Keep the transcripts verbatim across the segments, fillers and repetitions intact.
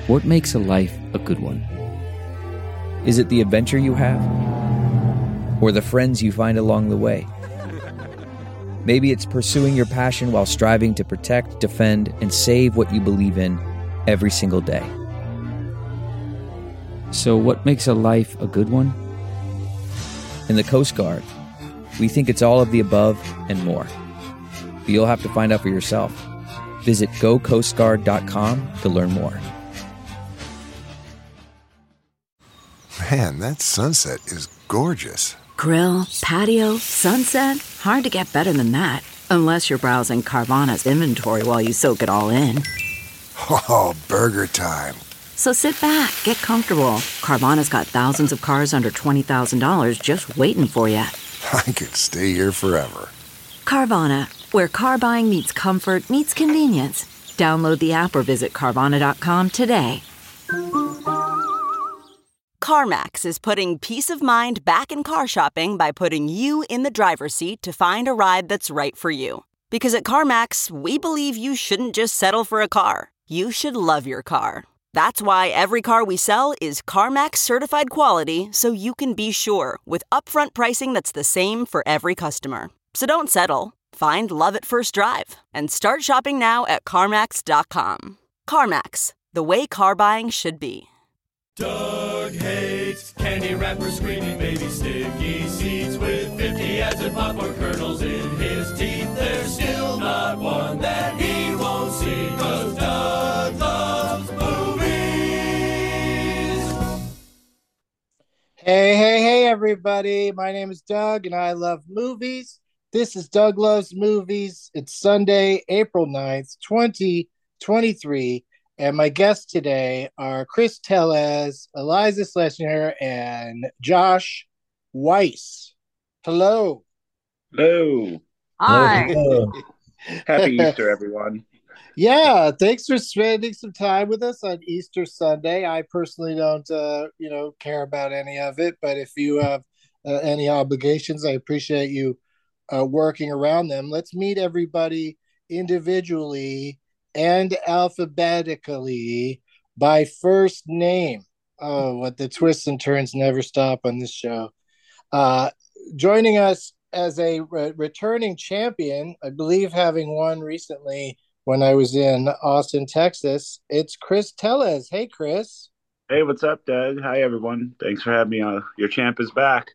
What makes a life a good one? Is it the adventure you have? Or the friends you find along the way? Maybe it's pursuing your passion while striving to protect, defend, and save what you believe in every single day. So what makes a life a good one? In the Coast Guard, we think it's all of the above and more. But you'll have to find out for yourself. Visit go coast guard dot com to learn more. Man, that sunset is gorgeous. Grill, patio, sunset. Hard to get better than that. Unless you're browsing Carvana's inventory while you soak it all in. Oh, burger time. So sit back, get comfortable. Carvana's got thousands of cars under twenty thousand dollars just waiting for you. I could stay here forever. Carvana, where car buying meets comfort, meets convenience. Download the app or visit Carvana dot com today. CarMax is putting peace of mind back in car shopping by putting you in the driver's seat to find a ride that's right for you. Because at CarMax, we believe you shouldn't just settle for a car. You should love your car. That's why every car we sell is CarMax certified quality, so you can be sure with upfront pricing that's the same for every customer. So don't settle. Find love at first drive and start shopping now at CarMax dot com. CarMax, the way car buying should be. Doug hates candy wrappers, screaming baby sticky seeds with fifty ads and popcorn kernels in his teeth. There's still not one that he won't see, 'cause Doug loves movies. Hey, hey, hey, everybody. My name is Doug, and I love movies. This is Doug Loves Movies. It's Sunday, April ninth, twenty twenty-three. And my guests today are Chris Tellez, Eliza Schlesinger, and Josh Weiss. Hello. Hello. Hi. Happy Easter, everyone. Yeah, thanks for spending some time with us on Easter Sunday. I personally don't, uh, you know, care about any of it, but if you have uh, any obligations, I appreciate you uh, working around them. Let's meet everybody individually and alphabetically by first name. Oh, what the twists and turns never stop on this show. Uh, joining us as a re- returning champion, I believe having won recently when I was in Austin, Texas, it's Chris Tellez. Hey, Chris. Hey, what's up, Doug? Hi, everyone. Thanks for having me on. Your champ is back.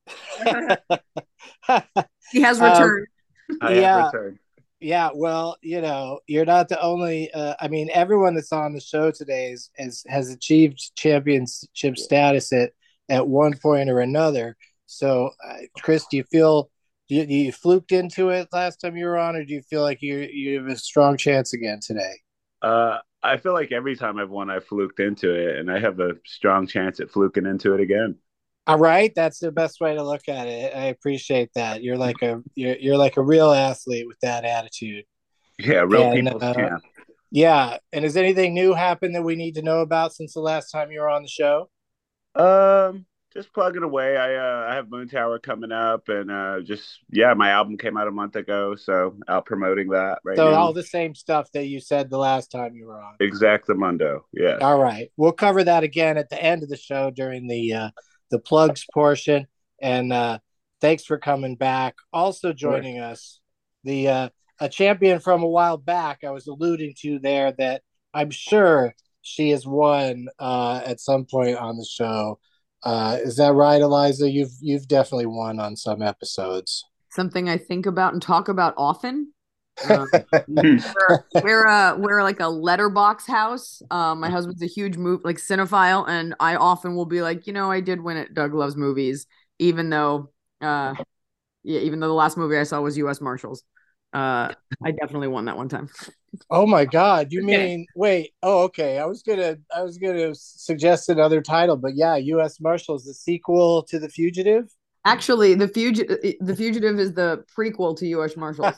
He has returned. Um, I yeah. have returned. Yeah, well, you know, you're not the only. Uh, I mean, everyone that's on the show today is, is has achieved championship status at at one point or another. So, uh, Chris, do you feel you, you fluked into it last time you were on, or do you feel like you you have a strong chance again today? Uh, I feel like every time I've won, I fluked into it, and I have a strong chance at fluking into it again. All right, that's the best way to look at it. I appreciate that. You're like a you're you're like a real athlete with that attitude. Yeah, real And, people's uh, champ. Yeah, and has anything new happened that we need to know about since the last time you were on the show? Um, just plugging away. I uh, I have Moon Tower coming up, and uh, just yeah, my album came out a month ago, so out promoting that right So now. all the same stuff that you said the last time you were on. Exactamundo. Yeah. All right, we'll cover that again at the end of the show during the uh, the plugs portion. And uh, thanks for coming back. Also joining Sure. us, the uh, a champion from a while back. I was alluding to there that I'm sure she has won uh, at some point on the show. Uh, is that right, Eliza? You've you've definitely won on some episodes. Something I think about and talk about often. Um, we're we're, uh, we're like a letterbox house. Um, my husband's a huge move like cinephile, and I often will be like, you know, I did win at Doug Loves Movies, even though, uh, yeah, even though the last movie I saw was U S Marshals. Uh, I definitely won that one time. Oh my God! You Okay. mean wait? Oh, okay. I was gonna I was gonna suggest another title, but yeah, U S Marshals, the sequel to The Fugitive. Actually, the fugitive, the fugitive is the prequel to U S Marshals.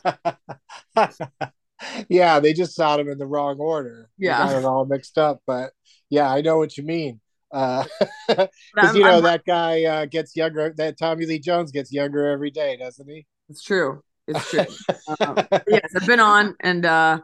Yeah, they just saw them in the wrong order. They Yeah. got it all mixed up. But yeah, I know what you mean. Uh, because I'm- you know I'm- that guy uh, gets younger. That Tommy Lee Jones gets younger every day, doesn't he? It's true. It's true. um, yes, I've been on, and uh,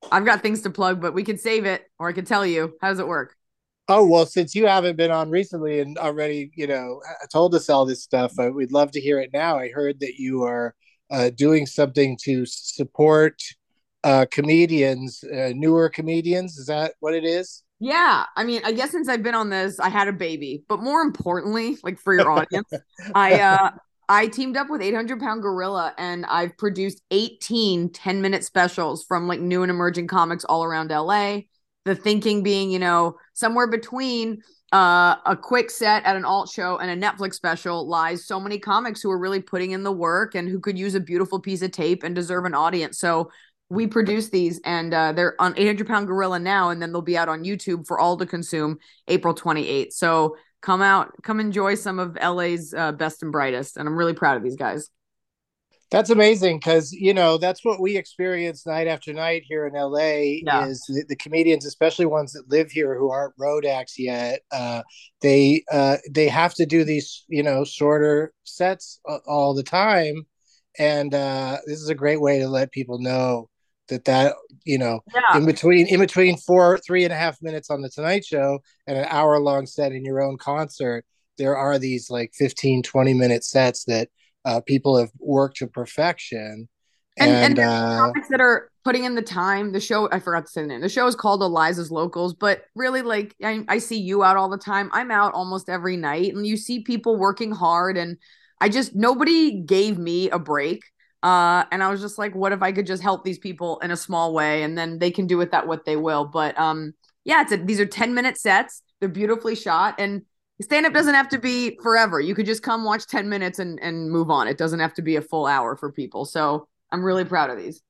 I've got things to plug, but we can save it, or I can tell you. How does it work? Oh, well, since you haven't been on recently and already, you know, told us all this stuff, uh, we'd love to hear it now. I heard that you are uh, doing something to support uh, comedians, uh, newer comedians. Is that what it is? Yeah, I mean, I guess since I've been on this, I had a baby, but more importantly, like for your audience, I uh I teamed up with eight hundred Pound Gorilla, and I've produced eighteen ten minute specials from like new and emerging comics all around L A. The thinking being, you know, somewhere between uh, a quick set at an alt show and a Netflix special lies so many comics who are really putting in the work and who could use a beautiful piece of tape and deserve an audience. So we produce these, and uh, they're on eight hundred Pound Gorilla now, and then they'll be out on YouTube for all to consume April twenty-eighth. So come out, come enjoy some of L A's uh, best and brightest. And I'm really proud of these guys. That's amazing because, you know, that's what we experience night after night here in L A Yeah. is the, the comedians, especially ones that live here who aren't road acts yet. Uh, they uh, they have to do these, you know, shorter sets all the time. And uh, this is a great way to let people know that that, you know, Yeah. in between in between four, three and a half minutes on the Tonight Show and an hour long set in your own concert, there are these like fifteen, twenty minute sets that Uh, people have worked to perfection, And, and, and uh, comics that are putting in the time. The show, I forgot to say the name. The show is called Eliza's Locals, but really, like, I, I see you out all the time. I'm out almost every night, and you see people working hard. And I just, nobody gave me a break. Uh, and I was just like, what if I could just help these people in a small way, and then they can do with that what they will. But um, yeah, it's a, these are ten minute sets. They're beautifully shot, and stand-up doesn't have to be forever. You could just come watch ten minutes and, and move on. It doesn't have to be a full hour for people. So I'm really proud of these.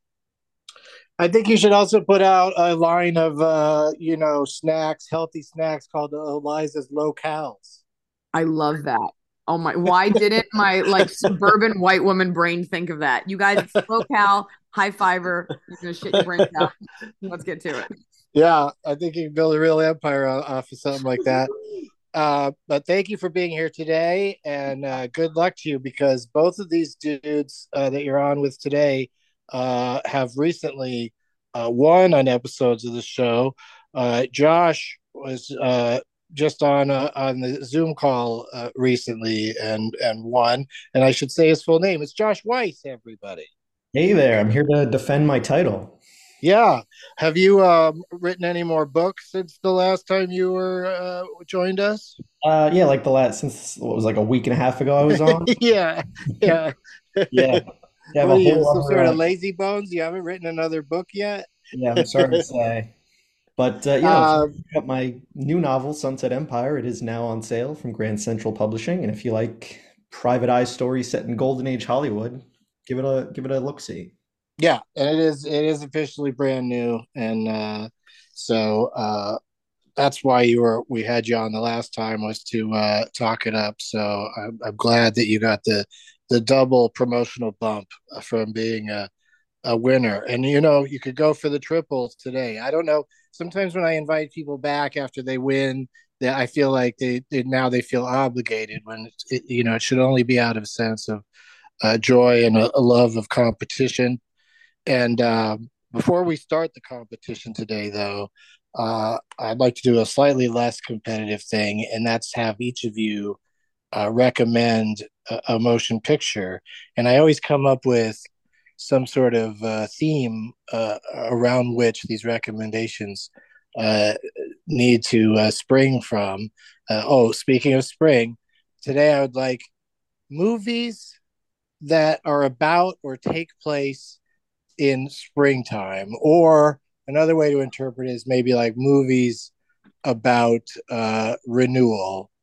I think you should also put out a line of, uh, you know, snacks, healthy snacks called Eliza's Locales. I love that. Oh my, why didn't my like suburban white woman brain think of that? You guys, it's SoCal, high fiver. You're going to shit your brains out. Let's get to it. Yeah, I think you can build a real empire off of something like that. Uh, but thank you for being here today, and uh, good luck to you because both of these dudes uh, that you're on with today uh, have recently uh, won on episodes of the show. Uh, Josh was uh, just on a, on the Zoom call uh, recently and and won, and I should say his full name. It's Josh Weiss, everybody. Hey there, I'm here to defend my title. Yeah. Have you um, written any more books since the last time you were uh, joined us? Uh, yeah, like the last, since what was like a week and a half ago I was on. yeah. Yeah. Yeah. Yeah, What are you, some other, sort of uh, lazy bones? You haven't written another book yet? Yeah, I'm sorry to say. But uh, yeah, Um, I've got my new novel, Sunset Empire. It is now on sale from Grand Central Publishing. And if you like private eye stories set in Golden Age Hollywood, give it a give it a look-see. Yeah, and it is it is officially brand new, and uh, so uh, that's why you were we had you on the last time was to uh, talk it up. So I'm, I'm glad that you got the the double promotional bump from being a a winner. And you know you could go for the triples today. I don't know. Sometimes when I invite people back after they win, that I feel like they, they now they feel obligated when it's, it, you know it should only be out of a sense of uh, joy and a, a love of competition. And um, before we start the competition today, though, uh, I'd like to do a slightly less competitive thing, and that's have each of you uh, recommend a, a motion picture. And I always come up with some sort of uh, theme uh, around which these recommendations uh, need to uh, spring from. Uh, oh, speaking of spring, today I would like movies that are about or take place in springtime, or another way to interpret it is maybe like movies about uh, renewal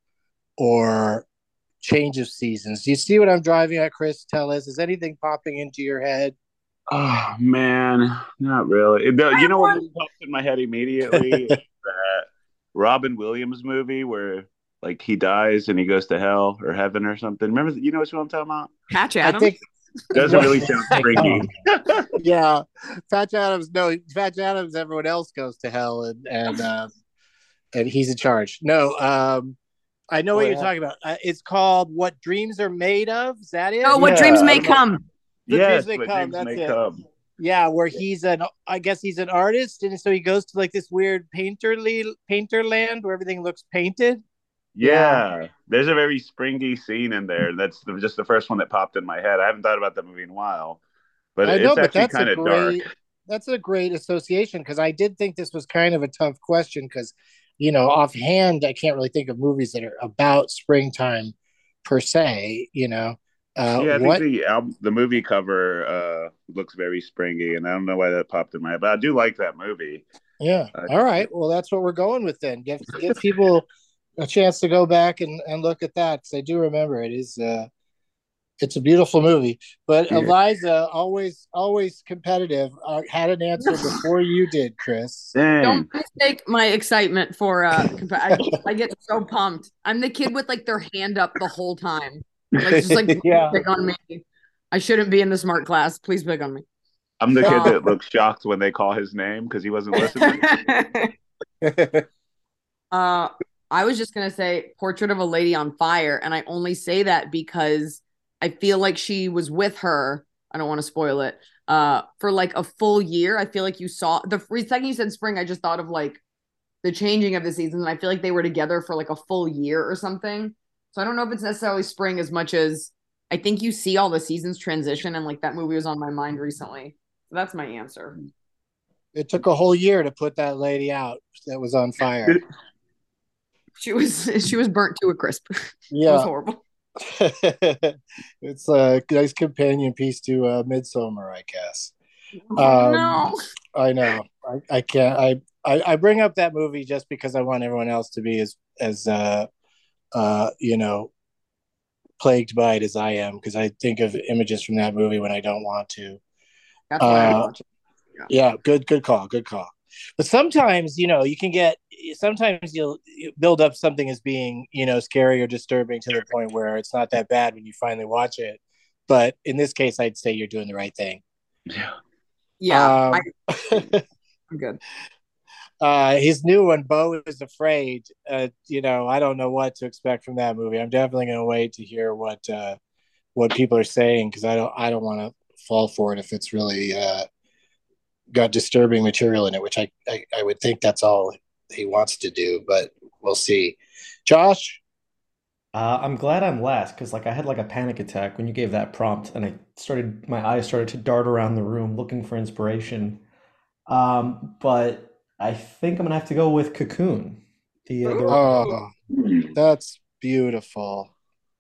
or change of seasons. Do you see what I'm driving at, Chris? Tell us, is anything popping into your head? Oh man, not really. The- you know what movie pops in my head immediately? Is that Robin Williams movie where like he dies and he goes to hell or heaven or something. Remember, you know what I'm talking about? Patch I Adams. think, Doesn't really sound springy. yeah, Patch Adams. No, Patch Adams. Everyone else goes to hell, and and um, and he's in charge. No, um, I know what Oh, you're yeah. talking about. Uh, it's called "What Dreams Are Made Of." Is that it? Oh, what Yeah, dreams I may don't know. come. The Yes, Dreams May but Come, dreams that's may it. come. Yeah, where he's an, I guess he's an artist, and so he goes to like this weird painterly painter land where everything looks painted. Yeah, Yeah, there's a very springy scene in there. That's the, just the first one that popped in my head. I haven't thought about that movie in a while, but I know, it's but actually that's a kind of dark. great that's a great association because I did think this was kind of a tough question because, you know, offhand I can't really think of movies that are about springtime per se. You know, uh, Yeah, I think what? the album, the movie cover uh, looks very springy, and I don't know why that popped in my head, but I do like that movie. Yeah. Uh, All right. Well, that's what we're going with then. Give give people a chance to go back and, and look at that because I do remember it is uh, it's a beautiful movie. But yeah. Eliza, always always competitive, uh, had an answer before you did, Chris. Dang. Don't mistake my excitement for uh compa- I, I get so pumped. I'm the kid with like their hand up the whole time. Like just like Yeah. pick on me. I shouldn't be in the smart class. Please pick on me. I'm the kid Um, that looks shocked when they call his name because he wasn't listening. uh I was just gonna say Portrait of a Lady on Fire, and I only say that because I feel like she was with her. I don't want to spoil it. Uh, for like a full year. I feel like you saw the second you said spring, I just thought of like the changing of the seasons, and I feel like they were together for like a full year or something. So I don't know if it's necessarily spring as much as I think you see all the seasons transition, and like that movie was on my mind recently. So that's my answer. It took a whole year to put that lady out that was on fire. She was she was burnt to a crisp. Yeah. It was horrible. It's a nice companion piece to uh, Midsummer, I guess. Oh, Um, no. I know. I, I can't. I, I I bring up that movie just because I want everyone else to be as as uh, uh, you know, plagued by it as I am because I think of images from that movie when I don't want to. That's why I Uh, watch it. yeah, good good call, good call. But sometimes, you know, you can get sometimes you'll you build up something as being, you know, scary or disturbing to the point where it's not that bad when you finally watch it. But in this case, I'd say you're doing the right thing. Yeah. Yeah, Um, I, I'm good. uh, his new one, Beau is Afraid. Uh, you know, I don't know what to expect from that movie. I'm definitely going to wait to hear what uh, what people are saying because I don't I don't want to fall for it if it's really uh, got disturbing material in it, which I, I I would think that's all he wants to do, but we'll see. Josh, Uh, I'm glad I'm last because like I had like a panic attack when you gave that prompt, and I started my eyes started to dart around the room looking for inspiration. Um, but I think I'm gonna have to go with Cocoon. The, uh, the oh, that's beautiful.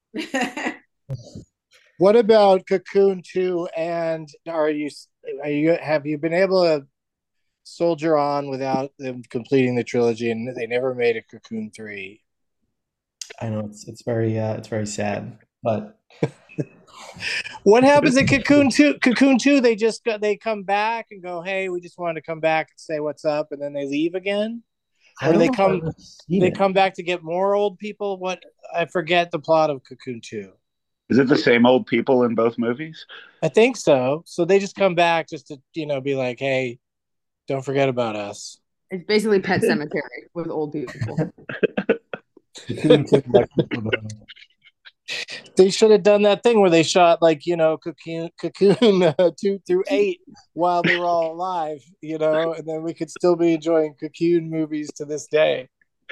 What about Cocoon two? And are you are you have you been able to soldier on without them completing the trilogy? And they never made a Cocoon three. I know it's it's very uh, it's very sad, but What happens in Cocoon two? Cocoon two, they just go, they come back and go, "Hey, we just wanted to come back and say what's up," and then they leave again, I or don't they know if I've come ever seen they it. come back to get more old people. What I forget the plot of Cocoon two. Is it the same old people in both movies? I think so. So they just come back just to you know be like, "Hey, don't forget about us." It's basically Pet Cemetery with old people. Cocoon two, like, They should have done that thing where they shot like you know Cocoon Cocoon uh, two through eight while they were all alive, you know, and then we could still be enjoying Cocoon movies to this day.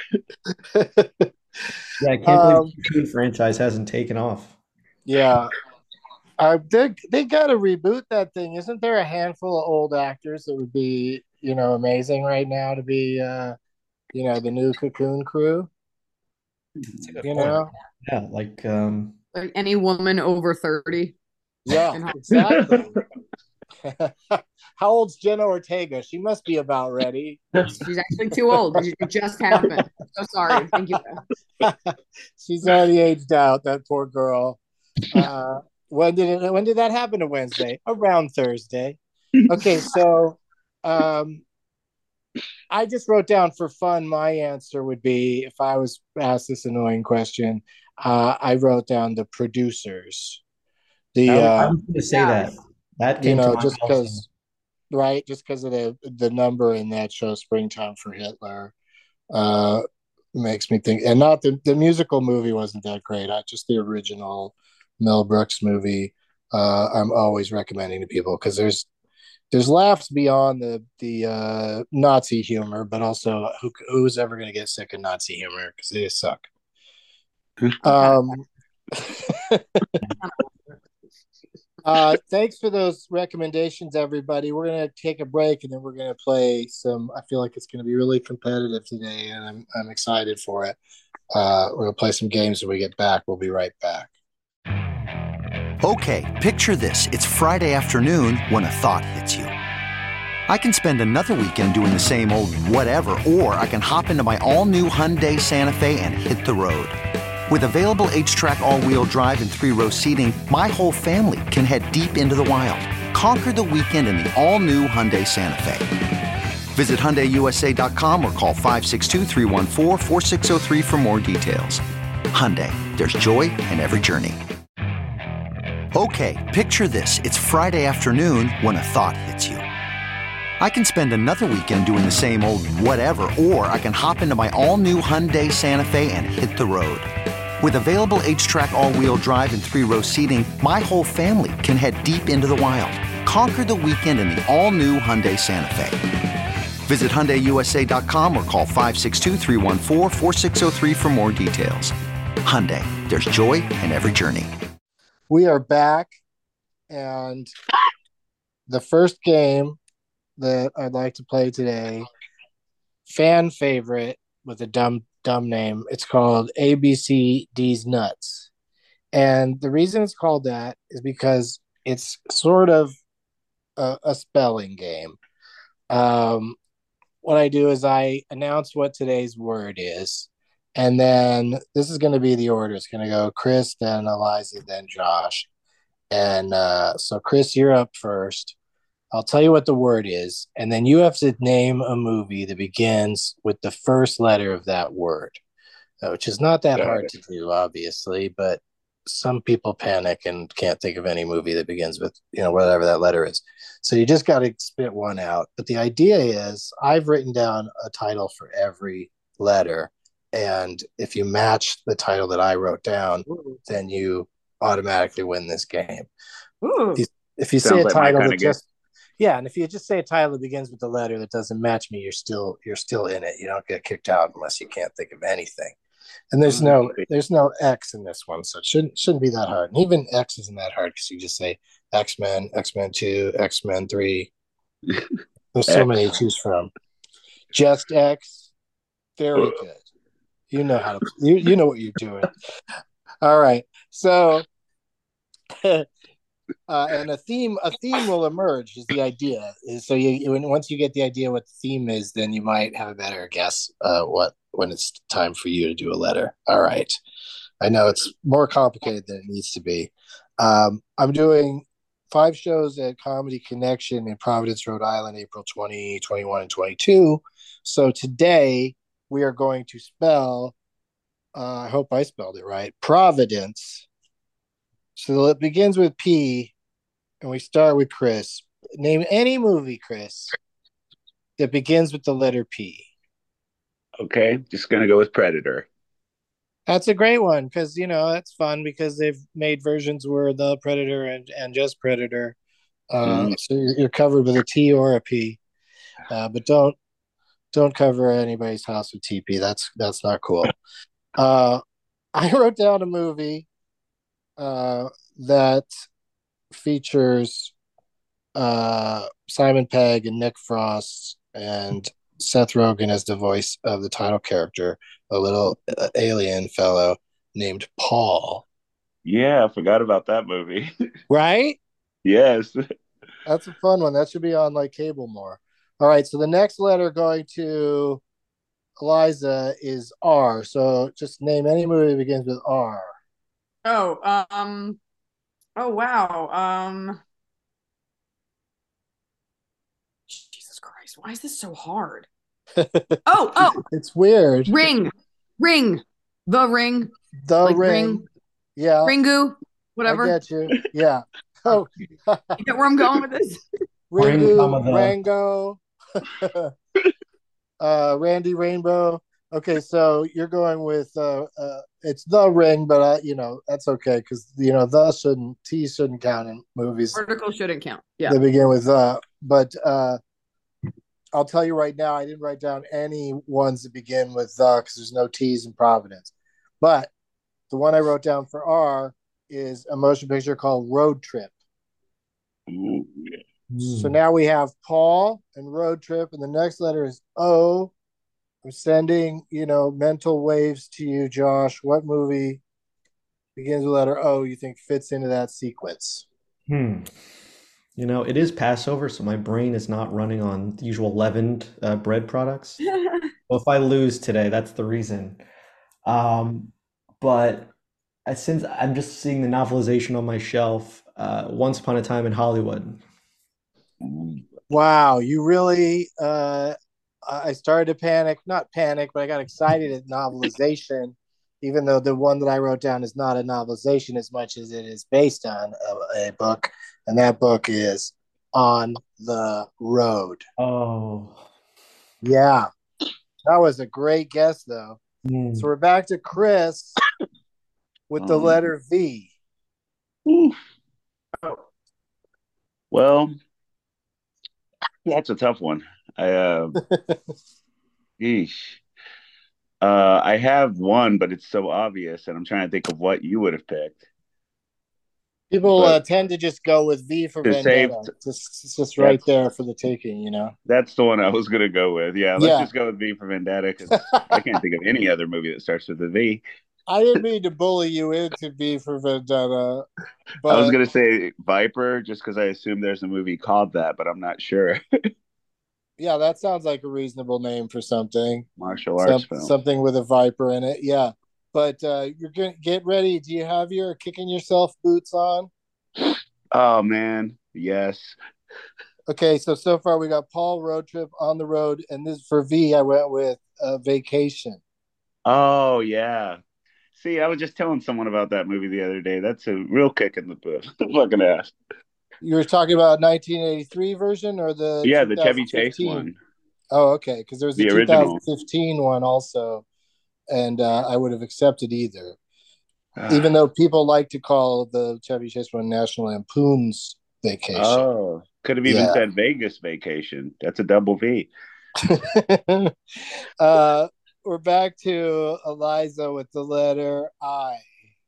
yeah, I can't Um, believe the Cocoon franchise hasn't taken off. yeah, I they they got to reboot that thing. Isn't there a handful of old actors that would be you know amazing right now to be uh, you know the new Cocoon crew? That's a good You point. know, Yeah, like um, Like any woman over thirty. yeah, And how- exactly. How old's Jenna Ortega? She must be about ready. She's actually too old. It just happened. So sorry. Thank you. She's already aged out, that poor girl. Uh, when did it, when did that happen to Wednesday? Around Thursday. Okay, so um, I just wrote down for fun. My answer would be if I was asked this annoying question. Uh, I wrote down the producers. The I, I uh, was going to say Yeah. that. That you came to know mind just also. because right, just because of the the number in that show, Springtime for Hitler. Uh, makes me think, and not the the musical movie wasn't that great. I just the original Mel Brooks movie. Uh, I'm always recommending to people because there's there's laughs beyond the the uh, Nazi humor, but also who who's ever going to get sick of Nazi humor because they suck. Um, uh, thanks for those recommendations, everybody. We're gonna take a break and then we're gonna play some. I feel like it's gonna be really competitive today, and I'm I'm excited for it. Uh, we're gonna play some games when we get back. We'll be right back. Okay, picture this. It's Friday afternoon when a thought hits you. I can spend another weekend doing the same old whatever, or I can hop into my all-new Hyundai Santa Fe and hit the road. With available H-Track all-wheel drive and three-row seating, my whole family can head deep into the wild. Conquer the weekend in the all-new Hyundai Santa Fe. Visit Hyundai U S A dot com or call five six two, three one four, four six zero three for more details. Hyundai, there's joy in every journey. Okay, picture this. It's Friday afternoon when a thought hits you. I can spend another weekend doing the same old whatever, or I can hop into my all-new Hyundai Santa Fe and hit the road. With available H-Track all-wheel drive and three-row seating, my whole family can head deep into the wild. Conquer the weekend in the all-new Hyundai Santa Fe. Visit Hyundai U S A dot com or call five six two, three one four, four six zero three for more details. Hyundai, there's joy in every journey. We are back, and the first game that I'd like to play today, fan favorite with a dumb dumb name. It's called A B C D's Nuts. And the reason it's called that is because it's sort of a, a spelling game. Um, what I do is I announce what today's word is, and then this is going to be the order. It's going to go Chris, then Eliza, then Josh. And uh, so, Chris, you're up first. I'll tell you what the word is, and then you have to name a movie that begins with the first letter of that word, uh, which is not that hard to do, obviously, but some people panic and can't think of any movie that begins with, you know, whatever that letter is. So you just got to spit one out. But the idea is I've written down a title for every letter, and if you match the title that I wrote down, Ooh. then you automatically win this game. Ooh. If you, if you say a like title that just Yeah, and if you just say a title that begins with the letter that doesn't match me, you're still you're still in it. You don't get kicked out unless you can't think of anything. And there's no there's no X in this one, so it shouldn't shouldn't be that hard. And even X isn't that hard because you just say X-Men, X-Men two, X-Men three. There's so many to choose from. Just X, very good. You know how to you you know what you're doing. All right, so. Uh, and a theme, a theme will emerge. Is the idea? Is so you when once you get the idea what the theme is, then you might have a better guess uh, what when it's time for you to do a letter. All right, I know it's more complicated than it needs to be. Um, I'm doing five shows at Comedy Connection in Providence, Rhode Island, April twenty, twenty-one, and twenty-two. So today we are going to spell. Uh, I hope I spelled it right. Providence. So it begins with P, and we start with Chris. Name any movie, Chris, that begins with the letter P. Okay, just going to go with Predator. That's a great one because, you know, that's fun because they've made versions where the Predator and, and just Predator. Uh, mm. So you're covered with a T or a P. Uh, but don't don't cover anybody's house with T P. That's, that's not cool. Uh, I wrote down a movie Uh, that features uh, Simon Pegg and Nick Frost and Seth Rogen as the voice of the title character, a little uh, alien fellow named Paul. Yeah, I forgot about that movie. Right? Yes. That's a fun one. That should be on like cable more. All right, so the next letter going to Eliza is R. So just name any movie that begins with R. Oh, um, oh, wow. Um, Jesus Christ, why is this so hard? oh, oh, it's weird. Ring, Ring, The Ring, The like ring. ring, yeah, Ringu, whatever. I get you. Yeah. Oh, you get where I'm going with this? Ringu, Rango, uh, Randy Rainbow. Okay, so you're going with uh, uh it's The Ring, but uh, you know that's okay because you know the shouldn't T shouldn't count in movies Article shouldn't count. Yeah. that begin with uh. But uh, I'll tell you right now, I didn't write down any ones that begin with the because there's no T's in Providence. But the one I wrote down for R is a motion picture called Road Trip. Ooh, yeah. So now we have Paul and Road Trip, and the next letter is O. I'm sending, you know, mental waves to you, Josh. What movie begins with letter O you think fits into that sequence? Hmm. You know, it is Passover, so my brain is not running on the usual leavened uh, bread products. Well, if I lose today, that's the reason. Um, but I, since I'm just seeing the novelization on my shelf, uh, Once Upon a Time in Hollywood. Wow, you really uh I started to panic, not panic, but I got excited at novelization, even though the one that I wrote down is not a novelization as much as it is based on a, a book, and that book is On the Road. Oh, Yeah, that was a great guess, though. hmm. So we're back to Chris with the Um, letter V. ooh. Well, that's a tough one. I uh, Yeesh. Uh, I have one, but it's so obvious, and I'm trying to think of what you would have picked. People But uh, tend to just go with V for to save, Vendetta. Just, it's just right that's there for the taking, you know? that's the one I was gonna go with. Yeah, let's Yeah. just go with V for Vendetta because I can't think of any other movie that starts with a V. I didn't mean to bully you into V for Vendetta, I was but gonna say Viper just because I assume there's a movie called that, but I'm not sure. yeah, that sounds like a reasonable name for something. Martial arts Some film. something with a viper in it. Yeah. But uh, you're gonna get ready. Do you have your kicking yourself boots on? Oh man, yes. Okay, so so far we got Paul Road Trip On the Road, and this for V I went with uh, Vacation. Oh yeah. See, I was just telling someone about that movie the other day. That's a real kick in the butt. Fucking ass. You were talking about nineteen eighty-three version or the Yeah, the Chevy Chase two thousand fifteen? one, Oh, okay, because there's a the original. two thousand fifteen one also, and uh, I would have accepted either. Even though people like to call the Chevy Chase one National Lampoon's Vacation. Oh, could have even Yeah. said Vegas Vacation. That's a double V. uh, we're back to Eliza with the letter I.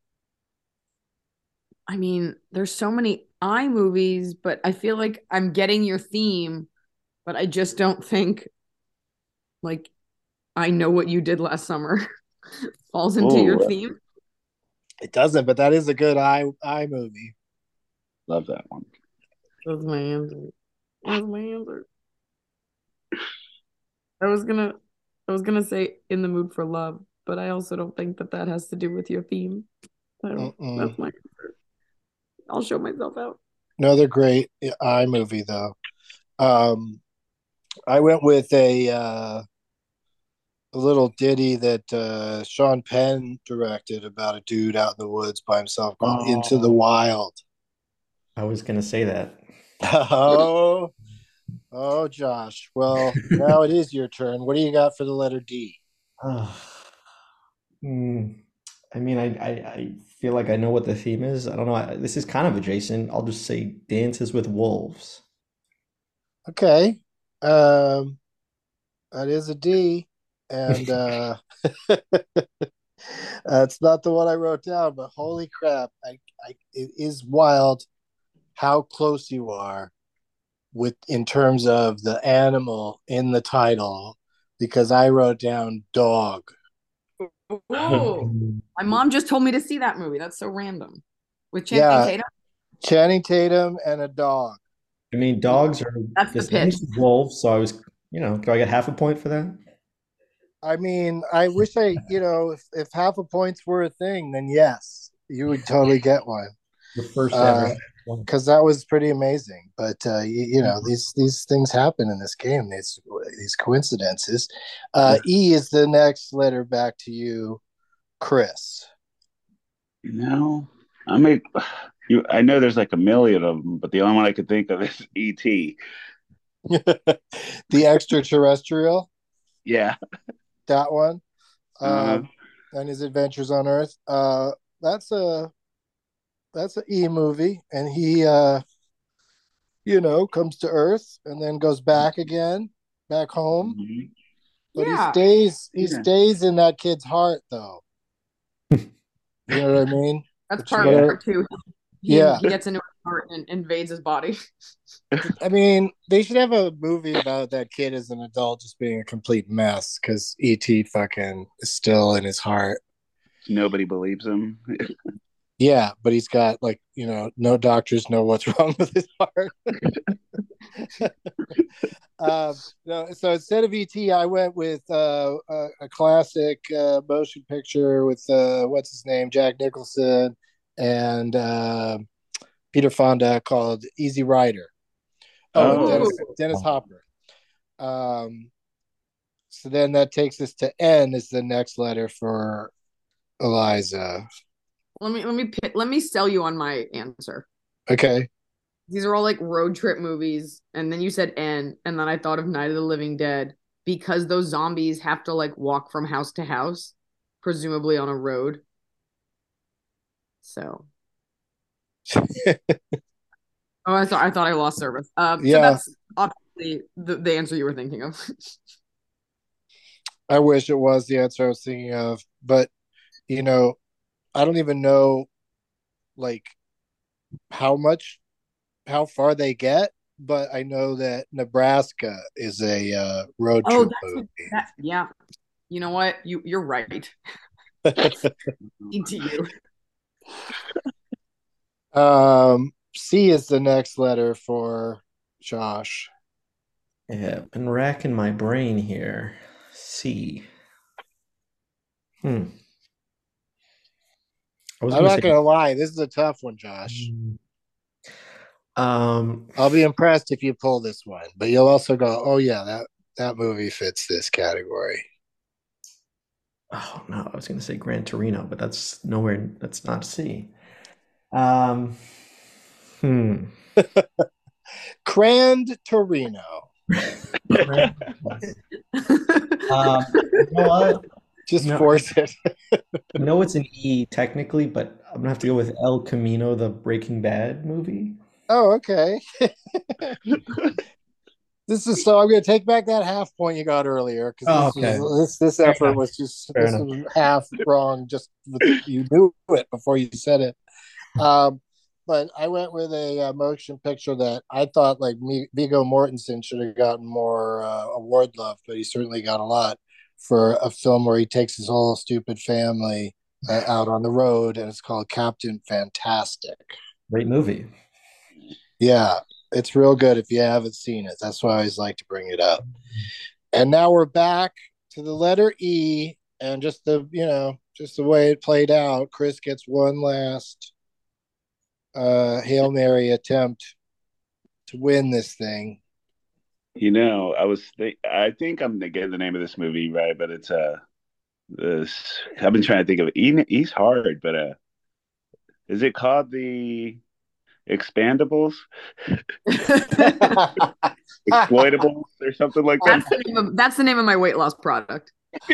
I mean, there's so many I movies, but I feel like I'm getting your theme, but I just don't think like I Know What You Did Last Summer falls into your Oh, theme. It doesn't, but that is a good I I movie. love that one. That's my answer. That's my answer. I was gonna, I was gonna say In the Mood for Love, but I also don't think that that has to do with your theme. I don't, Mm-mm. that's my answer. I'll show myself out. Another great I movie though. Um, I went with a uh, a little ditty that uh, Sean Penn directed about a dude out in the woods by himself called Into the Oh, Wild. I was gonna say that. Oh, oh, Josh. Well, now it is your turn. What do you got for the letter D? Hmm. I mean, I, I I feel like I know what the theme is. I don't know. I, this is kind of adjacent. I'll just say Dances with Wolves. Okay. Um, that is a D. And uh, it's not the one I wrote down, but holy crap. I, I, it is wild how close you are with in terms of the animal in the title because I wrote down dog. Oh, my mom just told me to see that movie. That's so random. With Channing Yeah, Tatum. Channing Tatum and a dog. I mean, dogs are That's the the same pitch. as wolves, so I was, you know, do I get half a point for that? I mean, I wish I, you know, if, if half a points were a thing, then yes, you would totally get one. The first Uh, ever one. because that was pretty amazing. But uh, you, you know, these these things happen in this game. These these coincidences. Uh, E is the next letter. Back to you, Chris. You know, I mean, you. I know there's like a million of them, but the only one I could think of is E T. The extraterrestrial. Yeah, That one. Uh-huh. um, and his adventures on Earth. Uh, that's a that's an E movie, and he, uh, you know, comes to Earth and then goes back again, back home. Mhm. But he Yeah. stays he Yeah. stays in that kid's heart, though. You know what I mean? That's Which part whatever- part two. He, Yeah. he gets into his heart and invades his body. I mean, they should have a movie about that kid as an adult just being a complete mess because E T fucking is still in his heart. Nobody believes him. Yeah, but he's got like, you know, no doctors know what's wrong with his heart. um, no, so instead of E T, I went with uh, a, a classic uh, motion picture with uh, what's his name, Jack Nicholson, and uh, Peter Fonda called Easy Rider. Oh, and Oh. Dennis, Dennis Hopper. Um, so then that takes us to N is the next letter for Eliza. Let me let me pi- let me sell you on my answer. Okay. These are all like road trip movies, and then you said N, and then I thought of Night of the Living Dead because those zombies have to like walk from house to house, presumably on a road. So, oh, I thought I thought I lost service. Um, Yeah. so that's obviously the, the answer you were thinking of. I wish it was the answer I was thinking of, but you know, I don't even know like how much, how far they get, but I know that Nebraska is a uh, road Oh, trip that's movie. that, yeah. You know what? You you're right. Into you. Um, C is the next letter for Josh. Yeah, been racking my brain here. C. Hmm. I was I'm gonna not say, gonna lie, this is a tough one, Josh. um, I'll be impressed if you pull this one, but you'll also go, "Oh yeah, that that movie fits this category." oh no, I was gonna say Gran Torino, but that's nowhere. That's not C. Um, hmm. Grand Torino. Um, you know what? Just No, force it. I know it's an E technically, but I'm gonna have to go with El Camino, the Breaking Bad movie. Oh, okay. This is so. I'm going to take back that half point you got earlier because Oh, this okay. was this this Fair effort enough. was just Fair this enough. was half wrong. Just with, you knew it before you said it. Um, but I went with a uh, motion picture that I thought like me, Viggo Mortensen should have gotten more uh, award love, but he certainly got a lot for a film where he takes his whole stupid family uh, out on the road, and it's called Captain Fantastic. Great movie. Yeah, it's real good if you haven't seen it. That's why I always like to bring it up. And now we're back to the letter E, and just the you know just the way it played out. Chris gets one last uh, Hail Mary attempt to win this thing. You know, I was think I think I'm gonna get the name of this movie right, but it's uh this I've been trying to think of it. E, E's hard, but uh is it called the Expandables? Exploitables or something like that? That's the name of that's the name of my weight loss product.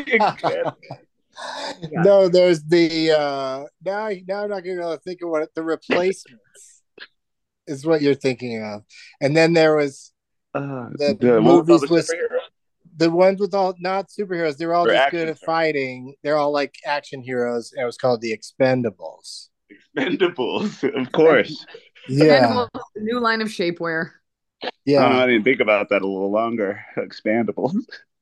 No, there's the uh now now I'm not gonna think of what the Replacements is what you're thinking of. And then there was Uh, the, the movies the with superhero? the ones with all not superheroes, they're all Or just action good at stars. fighting. They're all like action heroes. And it was called the Expendables. Expendables, of course. Yeah. Expendables, the new line of shapewear. I don't know, I Yeah. didn't think about that a little longer. Expandables.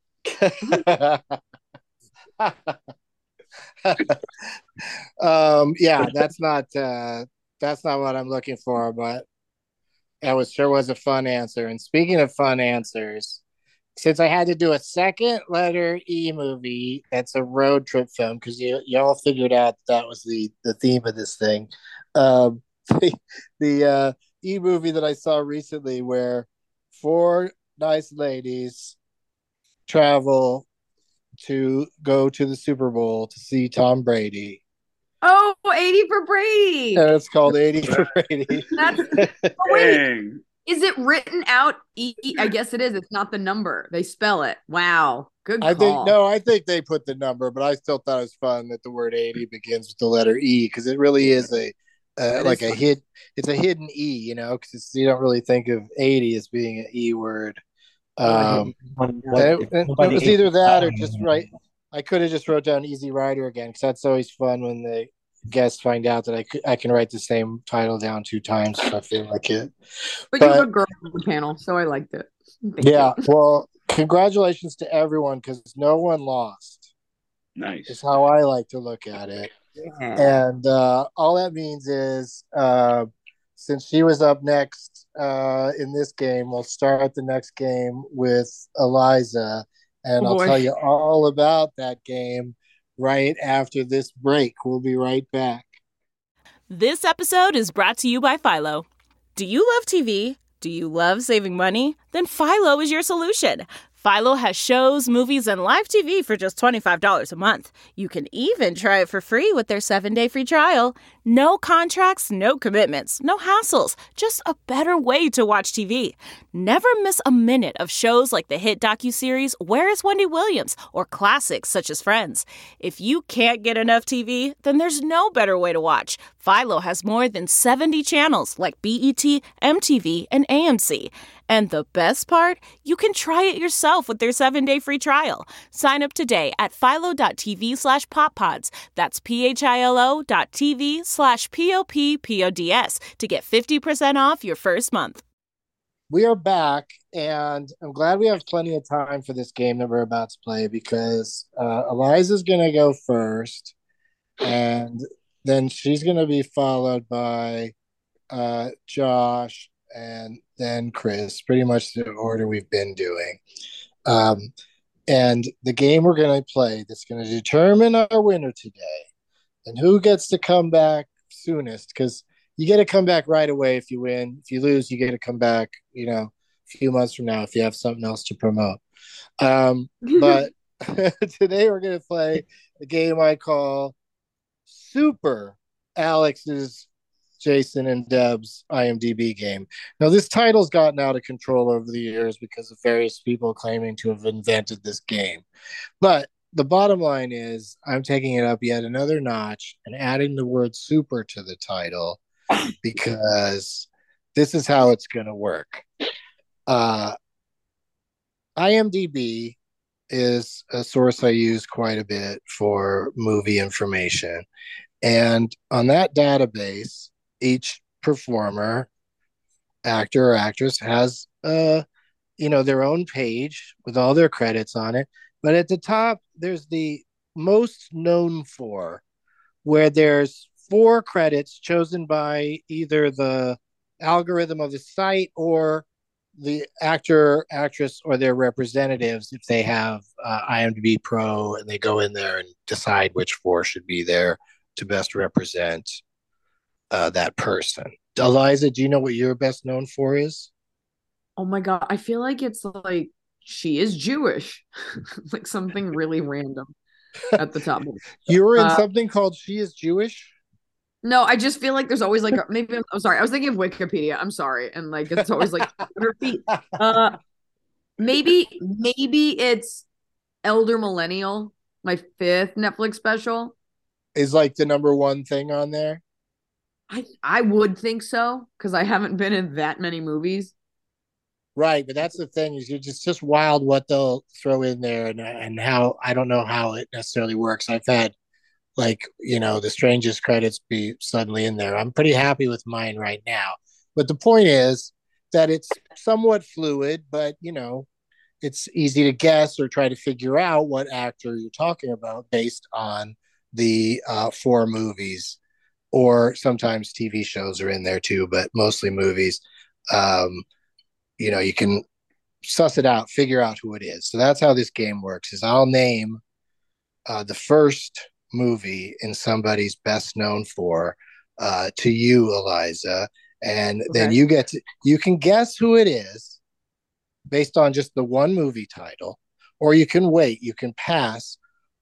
um yeah, that's not uh that's not what I'm looking for, but that was sure was a fun answer. And speaking of fun answers, since I had to do a second letter E movie, that's a road trip film because you y'all figured out that was the the theme of this thing. Um, the the uh, E movie that I saw recently, where four nice ladies travel to go to the Super Bowl to see Tom Brady, Oh, eighty for Brady. and it's called eighty for Brady. That's oh, wait. Dang. Is it written out? E? I guess it is. It's not the number. They spell it. Wow. Good I think call. no, I think they put the number, but I still thought it was fun that the word eighty begins with the letter E because it really is a uh, That like is a fun. hid. It's a hidden E, you know, because you don't really think of eighty as being an E word. Right. Um, When, Yeah. what, and if it, it nobody was ate either that or the just salad, right. I could have just wrote down Easy Rider again because that's always fun when the guests find out that I could, I can write the same title down two times if I feel like it. But you're a But good girl on the panel, so I liked it. Thank yeah, you. well, congratulations to everyone because no one lost. Nice. Is how I like to look at it. Yeah. And uh, all that means is uh, since she was up next uh, in this game, we'll start the next game with Eliza. And Oh I'll boy. tell you all about that game right after this break. We'll be right back. This episode is brought to you by Philo. Do you love T V? Do you love saving money? Then Philo is your solution. Philo has shows, movies, and live T V for just twenty-five dollars a month. You can even try it for free with their seven-day free trial. No contracts, no commitments, no hassles. Just a better way to watch T V. Never miss a minute of shows like the hit docuseries Where is Wendy Williams? Or classics such as Friends. If you can't get enough T V, then there's no better way to watch. Philo has more than seventy channels like B E T, M T V, and A M C. And the best part? You can try it yourself with their seven-day free trial. Sign up today at philo.tv slash poppods. That's P-H-I-L-O dot TV slash P-O-P-P-O-D-S to get fifty percent off your first month. We are back, and I'm glad we have plenty of time for this game that we're about to play because uh, Eliza's going to go first, and then she's going to be followed by uh, Josh, and then Chris, pretty much the order we've been doing. Um, and the game we're going to play that's going to determine our winner today and who gets to come back soonest, because you get to come back right away if you win. If you lose, you get to come back, you know, a few months from now if you have something else to promote. Um, but today we're going to play the game I call Super Alex's Jason and Deb's IMDb game. Now, this title's gotten out of control over the years because of various people claiming to have invented this game. But the bottom line is I'm taking it up yet another notch and adding the word super to the title because this is how it's going to work. Uh, IMDb is a source I use quite a bit for movie information. And on that database, each performer, actor or actress has uh you know their own page with all their credits on it, but at the top there's the most known for, where there's four credits chosen by either the algorithm of the site or the actor, actress, or their representatives if they have uh, IMDb Pro, and they go in there and decide which four should be there to best represent Uh, that person. Eliza, do you know what you're best known for is? Oh my God. I feel like it's like she is Jewish. Like something really random at the top. You were in Uh, something called She is Jewish? No, I just feel like there's always like a, maybe I'm, I'm sorry. I was thinking of Wikipedia. I'm sorry. And like it's always like one hundred feet. Uh maybe maybe it's Elder Millennial, my fifth Netflix special. Is like the number one thing on there? I I would think so because I haven't been in that many movies. Right, but that's the thing is you're just just wild what they'll throw in there, and and how I don't know how it necessarily works. I've had like, you know, the strangest credits be suddenly in there. I'm pretty happy with mine right now. But the point is that it's somewhat fluid, but you know, it's easy to guess or try to figure out what actor you're talking about based on the uh, four movies, or sometimes T V shows are in there too, but mostly movies. Um, you know, you can suss it out, figure out who it is. So that's how this game works is I'll name uh, the first movie in somebody's best known for uh, to you, Eliza. And then Okay. you get to, you can guess who it is based on just the one movie title, or you can wait, you can pass,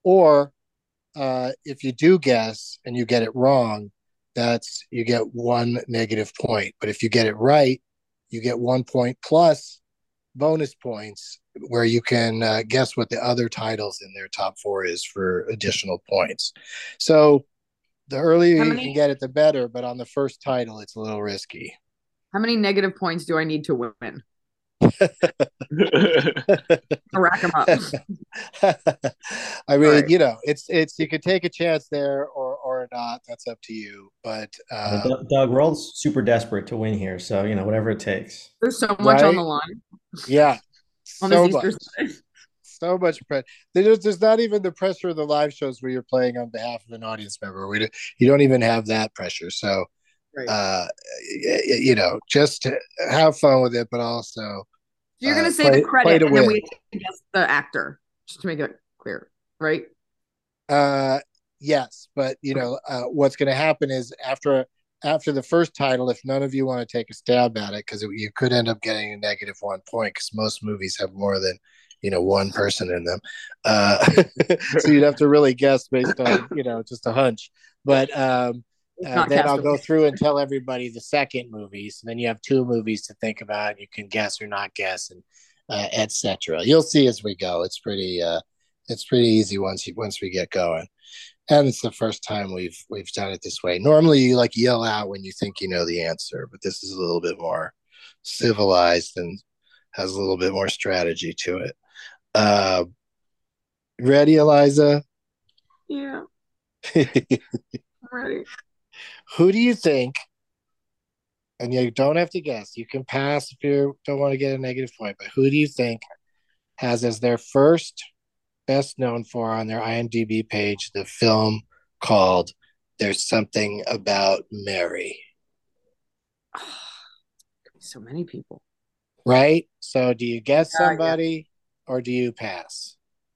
or uh, if you do guess and you get it wrong, that's you get one negative point. But if you get it right, you get one point plus bonus points where you can uh, guess what the other titles in their top four is for additional points. So the earlier How you many- can get it, the better. But on the first title, it's a little risky. How many negative points do I need to win? Rack them up. I mean, Right. you know, it's it's you could take a chance there or or not. That's up to you. But Uh, uh, Doug, Doug, we're all super desperate to win here, so you know whatever it takes. There's so much on Right? the line yeah, on so this much, Easter Sunday. so much pressure. There's there's not even the pressure of the live shows where you're playing on behalf of an audience member. We do, you don't even have that pressure. So, Right. uh, y- y- you know, just have fun with it, but also You're uh, gonna say play- the credit, play to and then win. we have to guess the actor, just to make it clear, right? Uh, yes, but you know uh, what's going to happen is after after the first title, if none of you want to take a stab at it, because you could end up getting a negative one point, because most movies have more than you know one person in them. Uh, so you'd have to really guess based on you know just a hunch. But um, uh, Not then I'll Castaway. go through and tell everybody the second movie. So then you have two movies to think about. You can guess or not guess, and uh, et cetera. You'll see as we go. It's pretty. Uh, it's pretty easy once you once we get going, and it's the first time we've we've done it this way. Normally, you like yell out when you think you know the answer, but this is a little bit more civilized and has a little bit more strategy to it. Uh, ready, Eliza? Yeah, Who I'm ready. do you think? And you don't have to guess. You can pass if you don't want to get a negative point. But who do you think has as their first best known for on their IMDb page the film called "There's Something About Mary"? So many people. Right. So, do you guess Yeah, yeah. somebody or do you pass?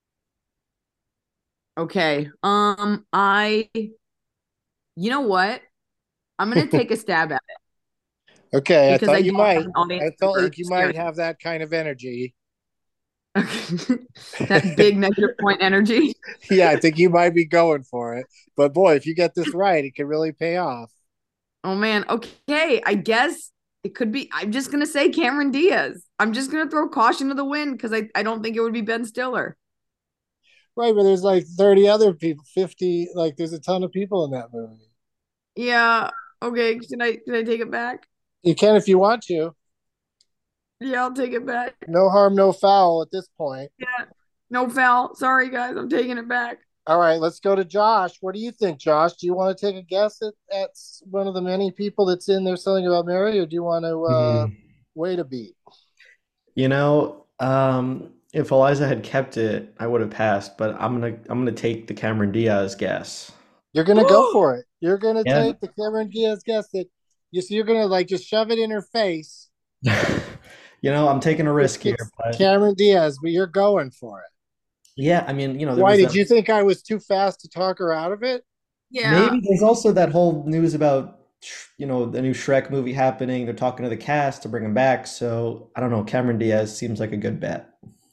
Okay. Um, I. You know what? I'm gonna take a stab at Okay, Because I thought I you do have might. an audience I felt member like you might scared. have that kind of energy. it. That big negative point energy. Yeah, I think you might be going for it. But boy, if you get this right, it can really pay off. Oh man. Okay. I guess it could be. I'm just gonna say Cameron Diaz. I'm just gonna throw caution to the wind because I, I don't think it would be Ben Stiller. Right, but there's like thirty other people, fifty, like there's a ton of people in that movie. Yeah. Okay. Should I should I take it back? You can if you want to. Yeah, I'll take it back. No harm, no foul at this point. Yeah. No foul. Sorry, guys. I'm taking it back. All right, let's go to Josh. What do you think, Josh? Do you want to take a guess at, at one of the many people that's in there Something About Mary, or do you want to uh, Hmm. wait a beat? You know, um, if Eliza had kept it, I would have passed. But I'm gonna I'm gonna take the Cameron Diaz guess. You're gonna go for it. You're gonna Yeah. take the Cameron Diaz guess that you so you're gonna like just shove it in her face. You know, I'm taking a risk here, It's but Cameron Diaz, but you're going for it. yeah, I mean, you know, there Why was did that- you think I was too fast to talk her out of it? Yeah. maybe there's also that whole news about you know the new Shrek movie happening. They're talking to the cast to bring him back. So I don't know. Cameron Diaz seems like a good bet.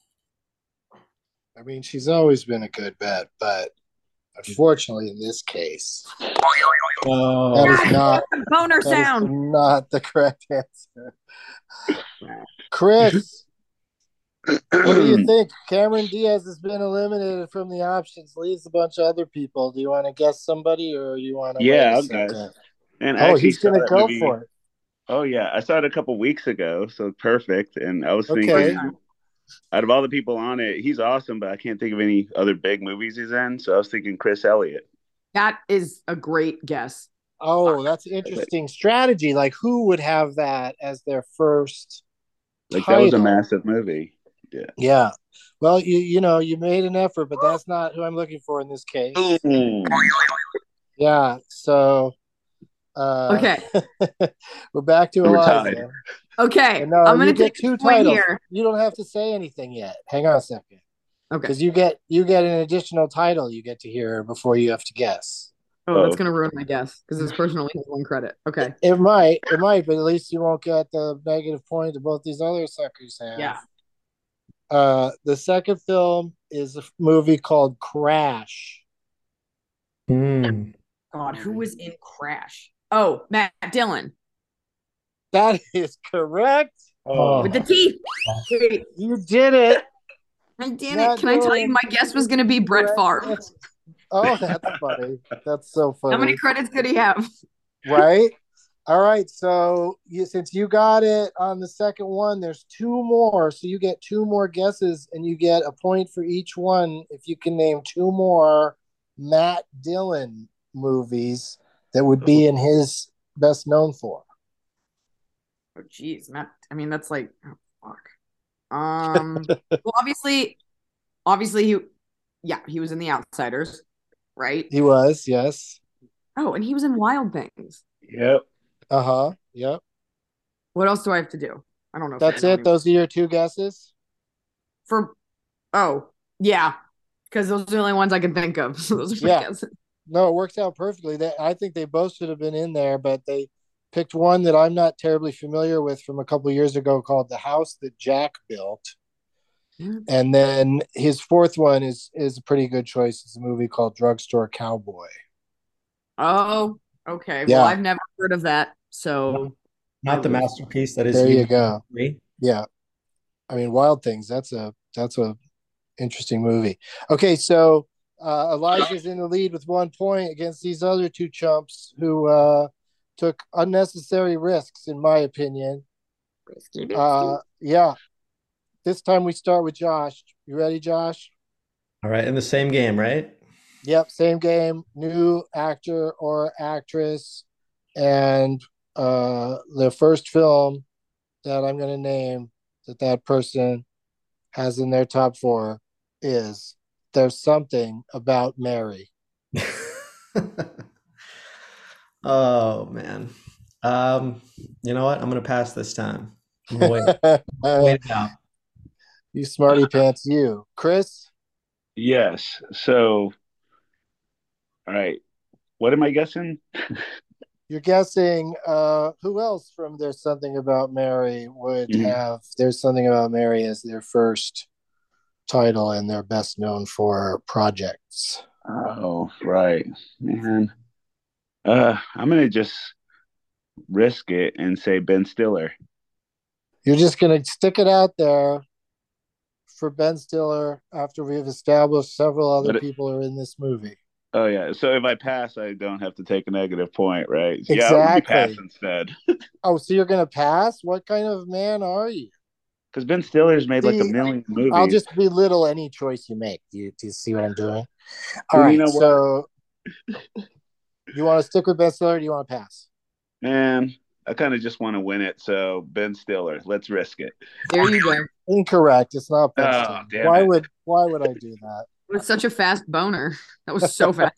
I mean, she's always been a good bet, but unfortunately, in this case, Oh, that is not Boner that is sound. not the correct answer. Chris, what do you think? Cameron Diaz has been eliminated from the options, leaves a bunch of other people. Do you want to guess somebody or you want to Yeah, wait a I'll second? guess. And Oh, actually he's saw gonna that go movie- for it. Oh yeah, I saw it a couple weeks ago, so perfect. And I was Okay. thinking, out of all the people on it, he's awesome, but I can't think of any other big movies he's in. So I was thinking Chris Elliott. That is a great guess. Oh, that's interesting strategy. Like, who would have that as their first Like that was a title? massive movie. Yeah. Yeah. Well, you you know, you made an effort, but that's not who I'm looking for in this case. Mm. Yeah. So uh Okay. we're back to We're Eliza. tied. Okay. And no, I'm gonna you get take two a point titles. here. You don't have to say anything yet. Hang on a second. Okay. Because you get you get an additional title you get to hear before you have to guess. Oh, that's Oh. gonna ruin my guess because this person only has one credit. Okay. It might, it might, but at least you won't get the negative point that both these other suckers have. Yeah. Uh, the second film is a movie called Crash. Hmm. God, who was in Crash? Oh, Matt Dillon. That is correct. Oh, With the teeth. Wait, You did it. I did Matt it. Can I tell you Dillon. my guess was going to be Brett Correct Favre? answer. Oh, that's funny. That's so How many funny. credits did he have? Right? All right. So you, since you got it on the second one, there's two more. So you get two more guesses and you get a point for each one if you can name two more Matt Dillon movies that would be in his best known for. Oh, geez, Matt. I mean, that's like, oh, fuck. Um, well, obviously, obviously, he, yeah, he was in The Outsiders, right? He was, yes. Oh, and he was in Wild Things. yep. Uh huh. Yep. What else do I have to do? I don't know. if That's I know it. Those are your two guesses. For, oh, yeah, because those are the only ones I can think of. So those are my Yeah. guesses. No, it works out perfectly. They, I think they both should have been in there, but they picked one that I'm not terribly familiar with from a couple of years ago called The House That Jack Built. And then his fourth one is is a pretty good choice. It's a movie called Drugstore Cowboy. Oh, okay. Yeah. Well, I've never heard of that. So Not the masterpiece that is There you Human go. History. Yeah. I mean, Wild Things, that's a that's a interesting movie. Okay, so uh, Elijah's in the lead with one point against these other two chumps who uh, took unnecessary risks, in my opinion. Uh, yeah. This time we start with Josh. You ready, Josh? All right, in the same game, right? Yep, same game. New actor or actress, and uh, the first film that I'm going to name that that person has in their top four is There's Something About Mary. Oh man. Um, you know what? I'm gonna pass this time. I'm gonna wait. I'm gonna wait it out. You smarty pants, you. Chris? Yes. So, all right. What am I guessing? You're guessing uh, who else from There's Something About Mary would Mhm. have There's Something About Mary as their first title and they're best known for projects. Oh, right, man. Uh, I'm gonna just risk it and say Ben Stiller. You're just going to stick it out there for Ben Stiller after we've established several other But it- people are in this movie. Oh yeah. So if I pass, I don't have to take a negative point, right? Yeah, I'll Exactly. pass instead. Oh, so you're going to pass? What kind of man are you? Because Ben Stiller's made like a See, million movies. I'll just belittle any choice you make. Do you, do you see what I'm doing? All Well, right. you know what? So you want to stick with Ben Stiller or do you want to pass? Man, I kind of just want to win it. So Ben Stiller, let's risk it. there you go. Incorrect. It's not Ben Oh, Stiller. damn Why it. would why would I do that? It was such a fast boner. That was so fast.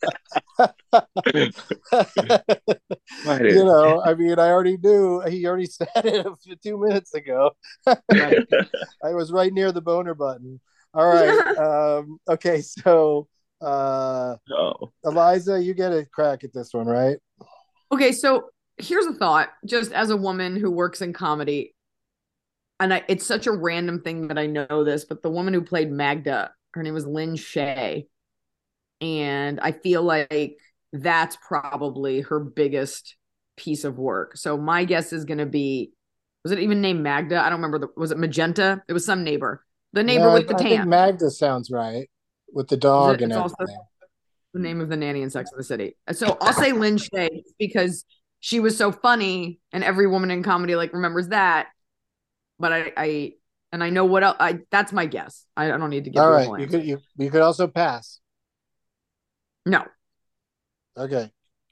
Why did- You know, I mean, I already knew. He already said it a few- two minutes ago. I was right near the boner button. All right. Um, okay, so uh, Oh, Eliza, you get a crack at this one, right? Okay, so here's a thought, just as a woman who works in comedy, and I, it's such a random thing that I know this, but the woman who played Magda, her name was Lynn Shay, and I feel like that's probably her biggest piece of work. So my guess is going to be, was it even named Magda? I don't remember. The, was it Magenta? It was some neighbor. The neighbor Yeah, with the I think tan. Magda sounds right with the Is dog it- and it's also everything. the name of the nanny in Sex and the City. So I'll say Lynn Shay because she was so funny, and every woman in comedy like remembers that. But I, I and I know what else. I that's my guess. I, I don't need to give All you a right, whole you answer. could you, you could also pass. No. Okay.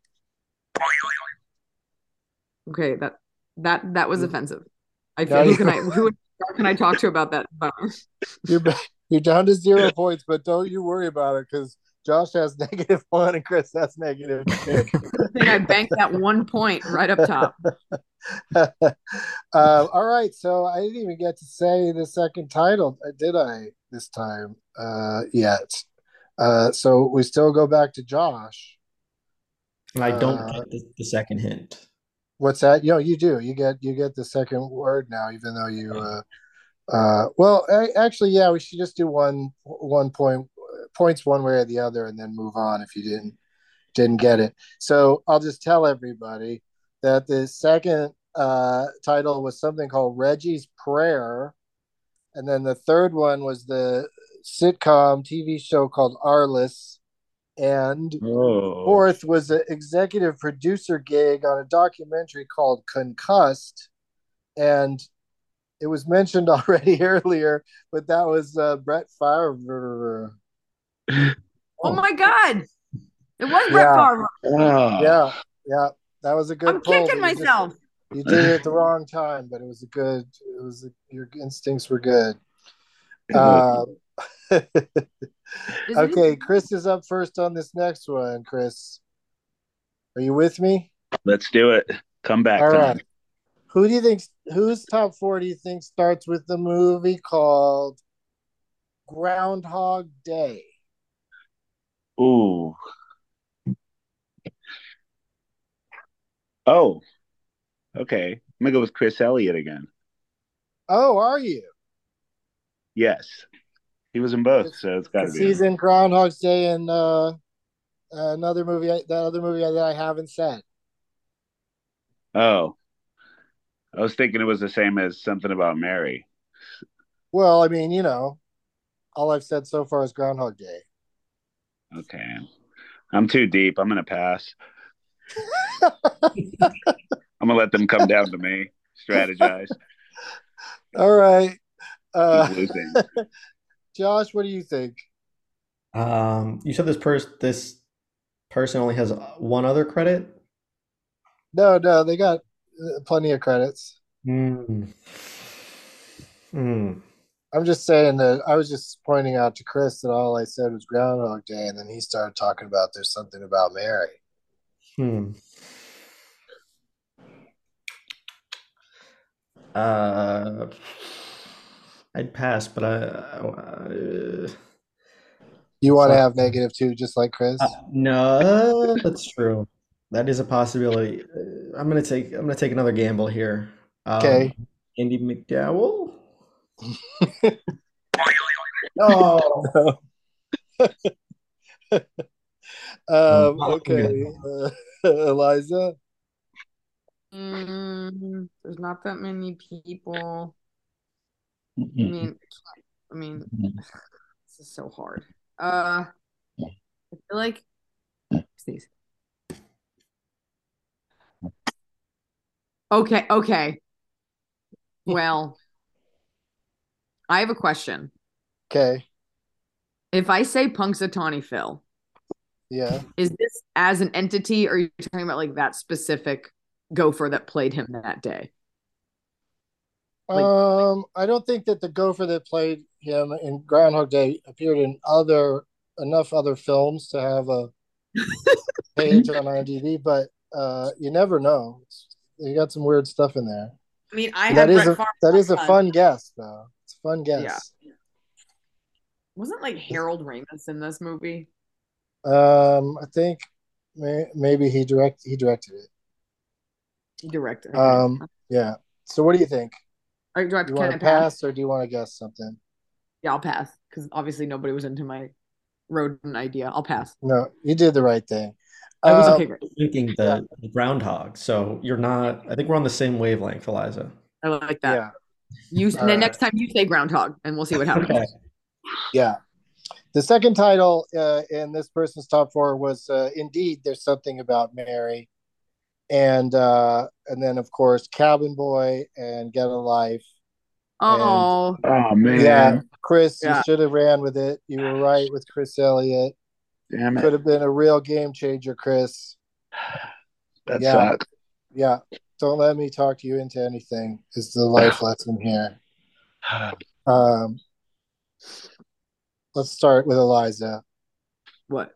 Okay. That that that was You- offensive. I Now feel. Who you- can I who who can I talk to about that? You're ba- you're down to zero points, but don't you worry about it because Josh has negative one and Chris has negative two. I think I banked that one point right up top. uh, all right, so I didn't even get to say the second title, uh, did I? This time uh, yet? Uh, so we still go back to Josh. And I don't Uh, get the, the second hint. What's that? You know, you do. You get you get the second word now, even though you. Uh, uh, well, I, actually, yeah, we should just do one one point points one way or the other, and then move on if you didn't didn't get it. So I'll just tell everybody that the second uh, title was something called Reggie's Prayer. And then the third one was the sitcom T V show called Arliss. And Oh. fourth was an executive producer gig on a documentary called Concussed. And it was mentioned already earlier, but that was uh, Brett Favre. Oh my God. It was Brett Yeah. Favre. Oh. Yeah, yeah. That was a good I'm pull, kicking but you just- myself. You did it at the wrong time, but it was a good. It was a, your instincts were good. Uh, okay, Chris is up first on this next one. Chris, are you with me? Let's do it. Come back. All time. right. Who do you think? Whose top four do you think starts with the movie called Groundhog Day? Ooh. Oh. Okay. I'm gonna go with Chris Elliott again. Oh, are you? Yes. He was in both, so it's got to Because be. he's him. in Groundhog Day and uh, another movie. That other movie that I haven't said. Oh. I was thinking it was the same as Something About Mary. Well, I mean, you know, all I've said so far is Groundhog Day. Okay. I'm too deep. I'm gonna pass. I'm gonna let them come down to me. Strategize. All right. Uh, Who's losing? Josh, what do you think? Um, you said this person this person only has one other credit? No, no, they got uh, plenty of credits. Hmm. Hmm. I'm just saying that I was just pointing out to Chris that all I said was Groundhog Day, and then he started talking about there's something about Mary. Hmm. Uh, I'd pass, but I, uh, You want to fuck. have negative two, just like Chris? Uh, no, that's true. That is a possibility. Uh, I'm gonna take I'm gonna take another gamble here. Um, Okay. Andy McDowell. Oh, No. um, okay. Uh, Eliza? Mm, there's not that many people. I Mm-mm. mean, I mean, this is so hard. Uh, I feel like these. Okay, okay. Well, I have a question. Okay. If I say Punxsutawney Phil, Yeah. is this as an entity, or are you talking about like that specific gopher that played him that day? Like- Um, I don't think that the gopher that played him in Groundhog Day appeared in other enough other films to have a page on IMDb, but uh, you never know. You got some weird stuff in there. I mean, I And have that is Brett a Favre that is a son. fun guess, though. It's a fun guess. Wasn't like Harold Ramis in this movie? Um, I think may, maybe he direct he directed it. He directed. Um, yeah. So what do you think? Or do I, You can want I to pass? pass or do you want to guess something? Yeah, I'll pass because obviously nobody was into my rodent idea. I'll pass. No, you did the right thing. I was Um, Okay, great. thinking the, the groundhog. So you're not. I think we're on the same wavelength, Eliza. I like that. yeah, You All then right. next time you say groundhog, and we'll see what happens. Okay. yeah. The second title uh, in this person's top four was uh, Indeed, There's Something About Mary. And uh, and then, of course, Cabin Boy and Get a Life. Oh, Oh man. Yeah, Chris, Yeah. you should have ran with it. You were right with Chris Elliott. Damn Could it. have been a real game changer, Chris. That Yeah. sucks. Yeah. Don't let me talk you into anything is the life lesson here. Um, let's start with Eliza. what?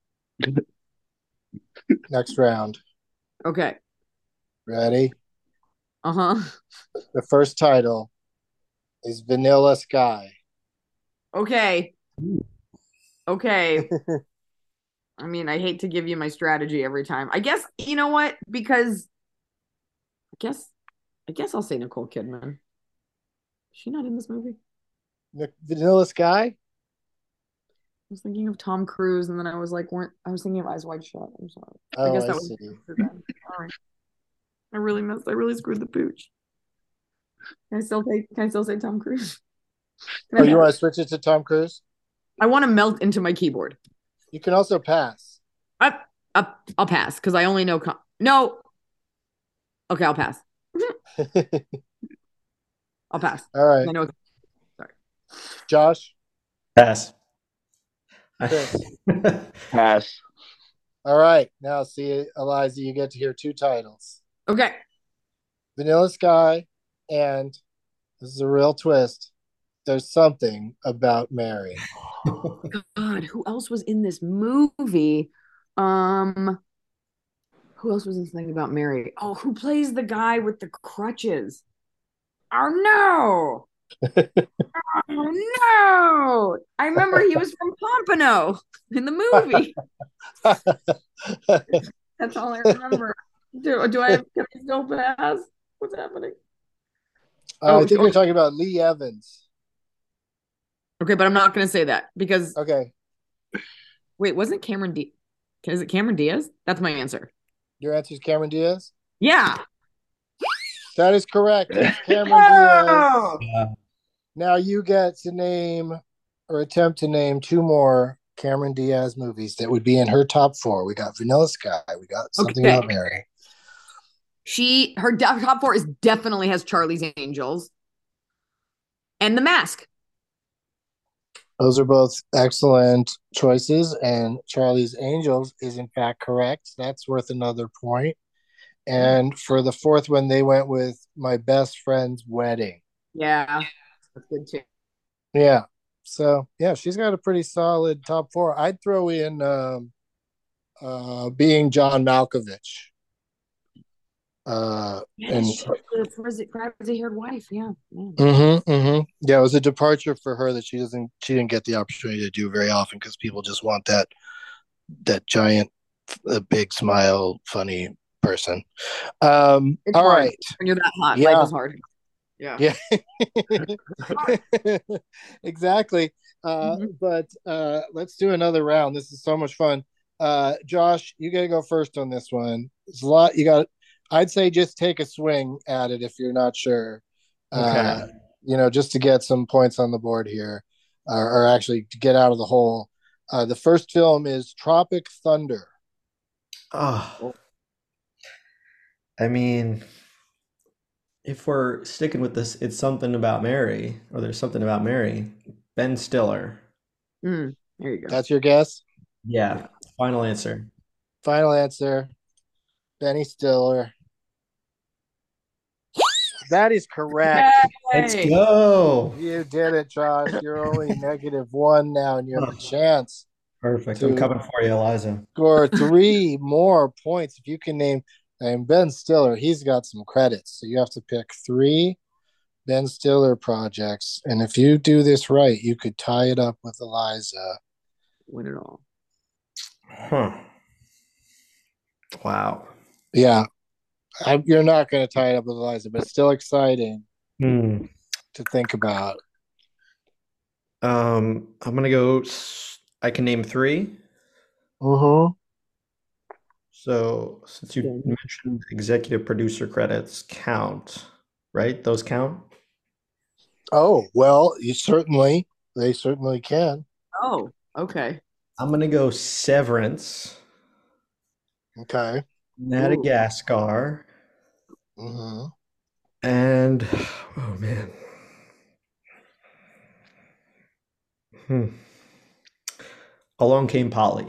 Next round. Okay. Ready? Uh huh. The first title is Vanilla Sky. Okay. Okay. I mean, I hate to give you my strategy every time. I guess you know what? Because I guess I guess I'll say Nicole Kidman. Is she not in this movie? N- Vanilla Sky? I was thinking of Tom Cruise, and then I was like, weren't I was thinking of Eyes Wide Shut. I'm sorry. I Oh, guess I that was see. then. All right. I really messed. I really screwed the pooch. Can I still say? Can I still say Tom Cruise? Oh, you want to switch it to Tom Cruise? I want to melt into my keyboard. You can also pass. I, I, I'll pass because I only know. Com- no. Okay, I'll pass. I'll pass. All right. I know. Sorry. Josh? Pass. Chris? Pass. All right. Now, see, Eliza, you get to hear two titles. Okay. Vanilla Sky and, this is a real twist, There's Something About Mary. God, who else was in this movie? Um, who else was in Something About Mary? Oh, who plays the guy with the crutches? Oh no! Oh no! I remember he was from Pompano in the movie. That's all I remember. Do, do I have, can I still pass? What's happening? Uh, I think you're talking about Lee Evans. Okay, but I'm not going to say that because. Okay. Wait, wasn't Cameron Diaz? Is it Cameron Diaz? That's my answer. Your answer is Cameron Diaz? Yeah. That is correct. It's Cameron Diaz. Yeah. Now you get to name or attempt to name two more Cameron Diaz movies that would be in her top four. We got Vanilla Sky. We got Something okay. About Mary. She, her top four is definitely has Charlie's Angels and The Mask. Those are both excellent choices, and Charlie's Angels is in fact correct. That's worth another point. And for the fourth one, they went with My Best Friend's Wedding. Yeah, that's good too. Yeah. So, yeah, she's got a pretty solid top four. I'd throw in um, uh, Being John Malkovich. Uh, yeah, and crazy-haired wife, yeah. Mm-hmm, mm-hmm. Yeah, it was a departure for her that she doesn't, she didn't get the opportunity to do very often because people just want that, that giant, uh, big smile, funny person. Um, all hard. right. When you're that hot, yeah. life is hard. Yeah. Yeah. Exactly. Uh, mm-hmm. But uh, let's do another round. This is so much fun. Uh, Josh, you got to go first on this one. There's a lot. You got. I'd say just take a swing at it if you're not sure. Okay. Uh, you know, just to get some points on the board here, uh, or actually to get out of the hole. Uh, the first film is Tropic Thunder. Oh. I mean, if we're sticking with this, it's Something About Mary, or There's Something About Mary. Ben Stiller. Mm, there you go. That's your guess? Yeah. Final answer. Final answer. Benny Stiller. That is correct. Yay! Let's go. You did it, Josh. You're only negative one now, and you have a chance. Perfect. I'm coming for you, Eliza. Score three more points if you can name. And Ben Stiller, he's got some credits, so you have to pick three Ben Stiller projects. And if you do this right, you could tie it up with Eliza. Win it all. Huh. Wow. Yeah. I, you're not going to tie it up with Eliza, but it's still exciting hmm. to think about. Um, I'm going to go. I can name three. Uh-huh. So since you mentioned executive producer credits count, right? Those count? Oh, well, you certainly, they certainly can. Oh, okay. I'm going to go Severance. Okay. Madagascar. Mm-hmm. And, oh man. Hmm. Along Came Polly.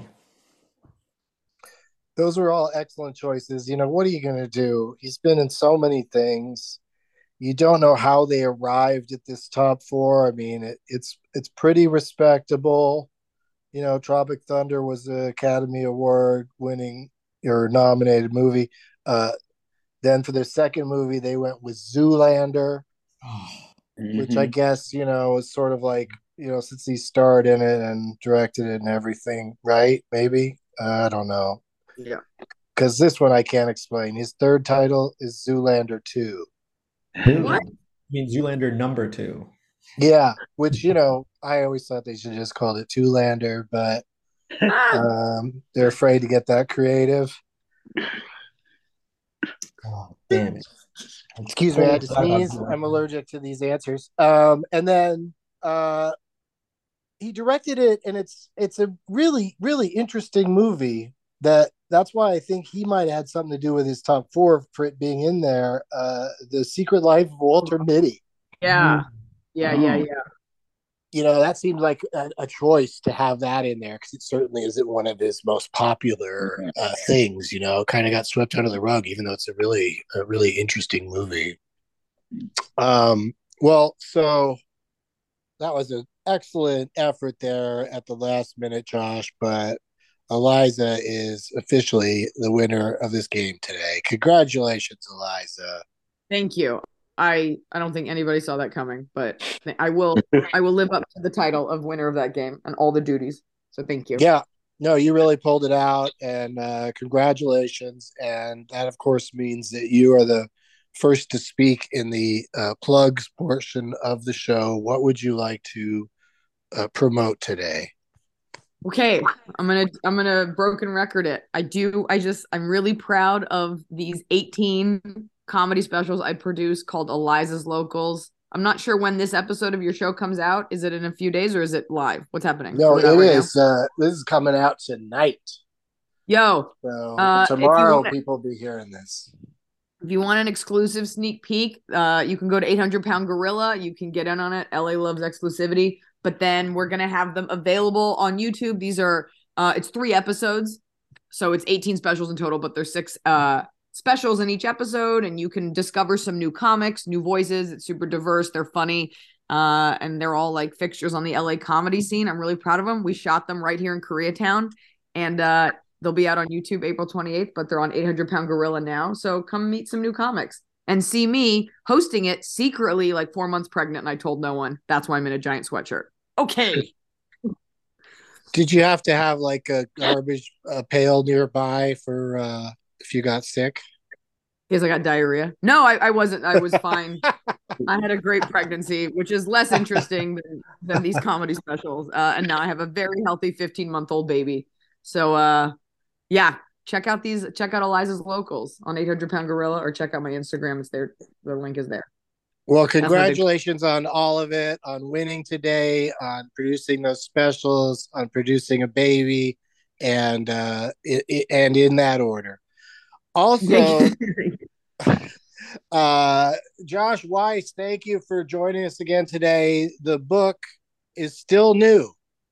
Those are all excellent choices. You know, what are you going to do? He's been in so many things. You don't know how they arrived at this top four. I mean, it, it's it's pretty respectable. You know, Tropic Thunder was the Academy Award winning or nominated movie. Uh, then for their second movie, they went with Zoolander, mm-hmm. which I guess, you know, is sort of like, you know, since he starred in it and directed it and everything, right? Maybe? Uh, I don't know. Yeah. Because this one I can't explain. His third title is Zoolander two. What? I mean, Zoolander number two. Yeah, which, you know, I always thought they should just call it Two-Lander, but um, they're afraid to get that creative. Oh, damn it. Excuse me, I had to sneeze. I'm allergic to these answers. Um, and then uh, he directed it, and it's it's a really really interesting movie. That that's why I think he might have had something to do with his top four for it being in there. Uh, The Secret Life of Walter Mitty. Yeah, yeah, yeah, yeah. You know, that seemed like a, a choice to have that in there because it certainly isn't one of his most popular uh, things. You know, kind of got swept under the rug, even though it's a really a really interesting movie. Um, well, so that was an excellent effort there at the last minute, Josh. But Eliza is officially the winner of this game today. Congratulations, Eliza. Thank you. I I don't think anybody saw that coming, but I will I will live up to the title of winner of that game and all the duties. So thank you. Yeah, no, you really pulled it out, and uh, congratulations. And that, of course, means that you are the first to speak in the uh, plugs portion of the show. What would you like to uh, promote today? Okay, I'm gonna I'm gonna broken record it. I do. I just I'm really proud of these eighteen comedy specials I produced called Eliza's Locals. I'm not sure when this episode of your show comes out. Is it in a few days or is it live? What's happening? No, is it, it right is. Uh, this is coming out tonight. Yo, so uh, tomorrow wanna, people will be hearing this. If you want an exclusive sneak peek, uh, you can go to eight hundred pound gorilla. You can get in on it. L A loves exclusivity. But then we're gonna have them available on YouTube. These are uh, it's three episodes, so it's eighteen specials in total. But there's six uh specials in each episode, and you can discover some new comics, new voices. It's super diverse. They're funny, uh, and they're all like fixtures on the L A comedy scene. I'm really proud of them. We shot them right here in Koreatown, and uh, they'll be out on YouTube April twenty-eighth. But they're on eight hundred pound gorilla now. So come meet some new comics and see me hosting it secretly, like four months pregnant, and I told no one. That's why I'm in a giant sweatshirt. Okay. Did you have to have like a garbage uh, pail nearby for uh, if you got sick? Because I got diarrhea. No, I, I wasn't. I was fine. I had a great pregnancy, which is less interesting than, than these comedy specials. Uh, and now I have a very healthy fifteen month old baby. So uh, yeah, check out these. Check out Eliza's Locals on eight hundred pound gorilla, or check out my Instagram. It's there. The link is there. Well, congratulations on all of it, on winning today, on producing those specials, on producing a baby, and uh, it, it, and in that order. Also, uh, Josh Weiss, thank you for joining us again today. The book is still new.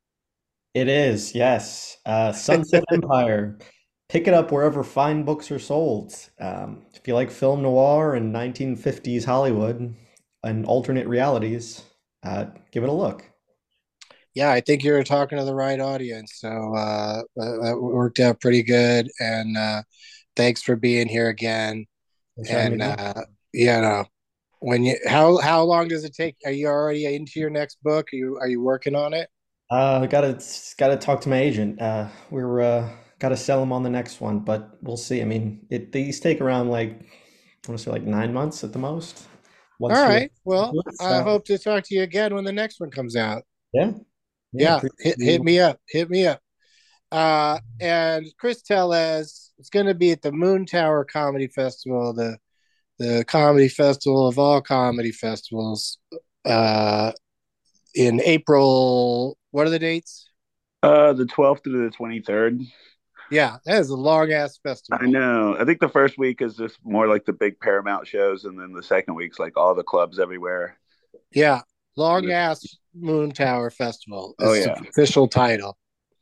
It is, yes. Uh, Sunset Empire. Pick it up wherever fine books are sold. Um, if you like film noir and nineteen fifties Hollywood and alternate realities, uh, give it a look. Yeah, I think you're talking to the right audience. So uh, that worked out pretty good. And uh, thanks for being here again. And uh, you know, when you how how long does it take? Are you already into your next book? Are you are you working on it? Uh, gotta gotta talk to my agent. Uh, we're uh, gotta sell them on the next one, but we'll see. I mean, it these take around like I want to say like nine months at the most. Once All right. Well, it, so. I hope to talk to you again when the next one comes out. Yeah. Yeah. yeah hit, hit me up. Hit me up. Uh, and Chris Tellez, it's going to be at the Moon Tower Comedy Festival, the the comedy festival of all comedy festivals, uh, in April. What are the dates? Uh, the twelfth to the twenty-third. Yeah, that is a long ass festival. I know. I think the first week is just more like the big Paramount shows, and then the second week's like all the clubs everywhere. Yeah, long ass Moon Tower Festival. Oh yeah, the official title.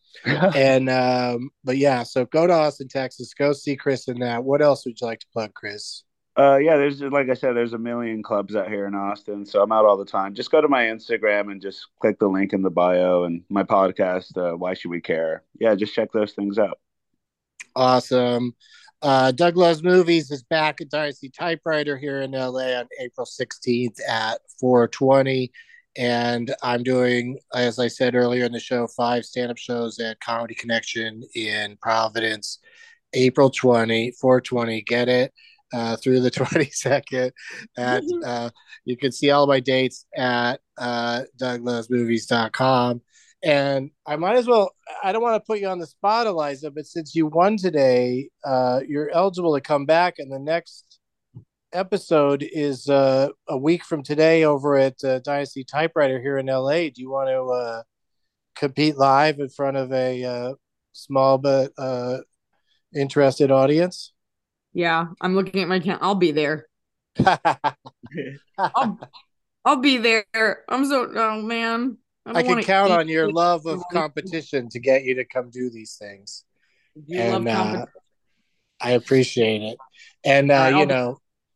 and um, but yeah, so go to Austin, Texas. Go see Chris in that. What else would you like to plug, Chris? Uh, yeah, there's like I said, there's a million clubs out here in Austin, so I'm out all the time. Just go to my Instagram and just click the link in the bio, and my podcast, uh, Why Should We Care? Yeah, just check those things out. Awesome. Uh, Doug Loves Movies is back at Dynasty Typewriter here in L A on April sixteenth at four twenty. And I'm doing, as I said earlier in the show, five stand-up shows at Comedy Connection in Providence, April twentieth, four twenty. Get it uh, through the twenty-second. At, uh, you can see all my dates at uh, doug loves movies dot com. And I might as well, I don't want to put you on the spot, Eliza, but since you won today, uh, you're eligible to come back. And the next episode is uh, a week from today over at uh, Dynasty Typewriter here in L A. Do you want to uh, compete live in front of a uh, small but uh, interested audience? Yeah, I'm looking at my count. I'll be there. I'll, I'll be there. I'm so, oh man. I, I can count on your love of competition to get you to come do these things. You and love competition. Uh, I appreciate it. And, uh, right, you know,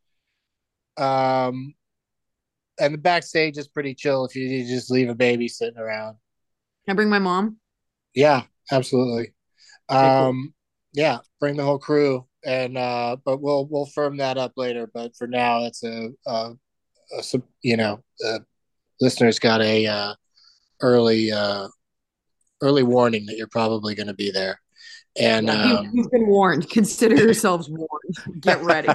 um, and the backstage is pretty chill if you, you just leave a baby sitting around. Can I bring my mom? Yeah, absolutely. Um, yeah, bring the whole crew. And, uh, but we'll, we'll firm that up later. But for now, it's a, a, a you know, uh, listeners got a, uh, early uh early warning that you're probably going to be there, and yeah, um, you've been warned. Consider yourselves warned. Get ready.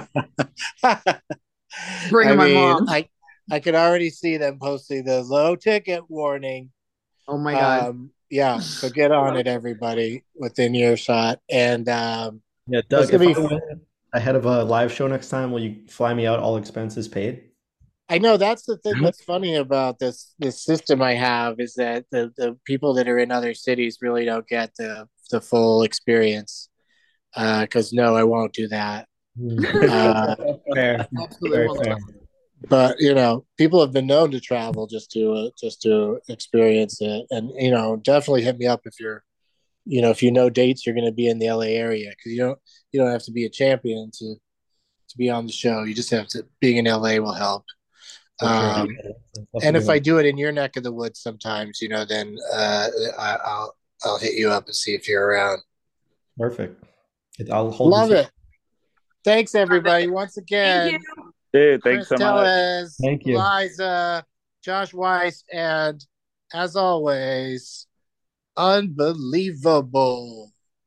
Bring I my mean, mom. I I could already see them posting the low ticket warning. Oh my god! Um, yeah, so get on it, everybody within earshot. And um, yeah, Doug, if be... I win ahead of a live show next time, will you fly me out, all expenses paid? I know that's the thing that's funny about this this system I have is that the, the people that are in other cities really don't get the the full experience. Because uh, no, I won't do that. uh, fair, very fair. But you know, people have been known to travel just to uh, just to experience it, and you know, definitely hit me up if you're, you know, if you know dates you're going to be in the L A area, because you don't you don't have to be a champion to to be on the show. You just have to being in L A will help. Um, and if I do it in your neck of the woods sometimes, you know, then uh, I, I'll I'll hit you up and see if you're around. Perfect. I'll hold Love it. Thanks, everybody. Once again, Thank you. Dude, thanks Chris so much. Tellez, Thank you. Liza, Josh Weiss, and as always, unbelievable.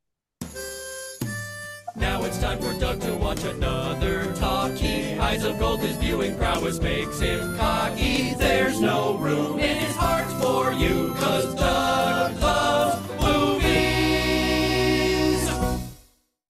Now it's time for Doug to watch another talkie. Eyes of gold, his viewing prowess makes him cocky. There's no room in his heart for you, 'cause Doug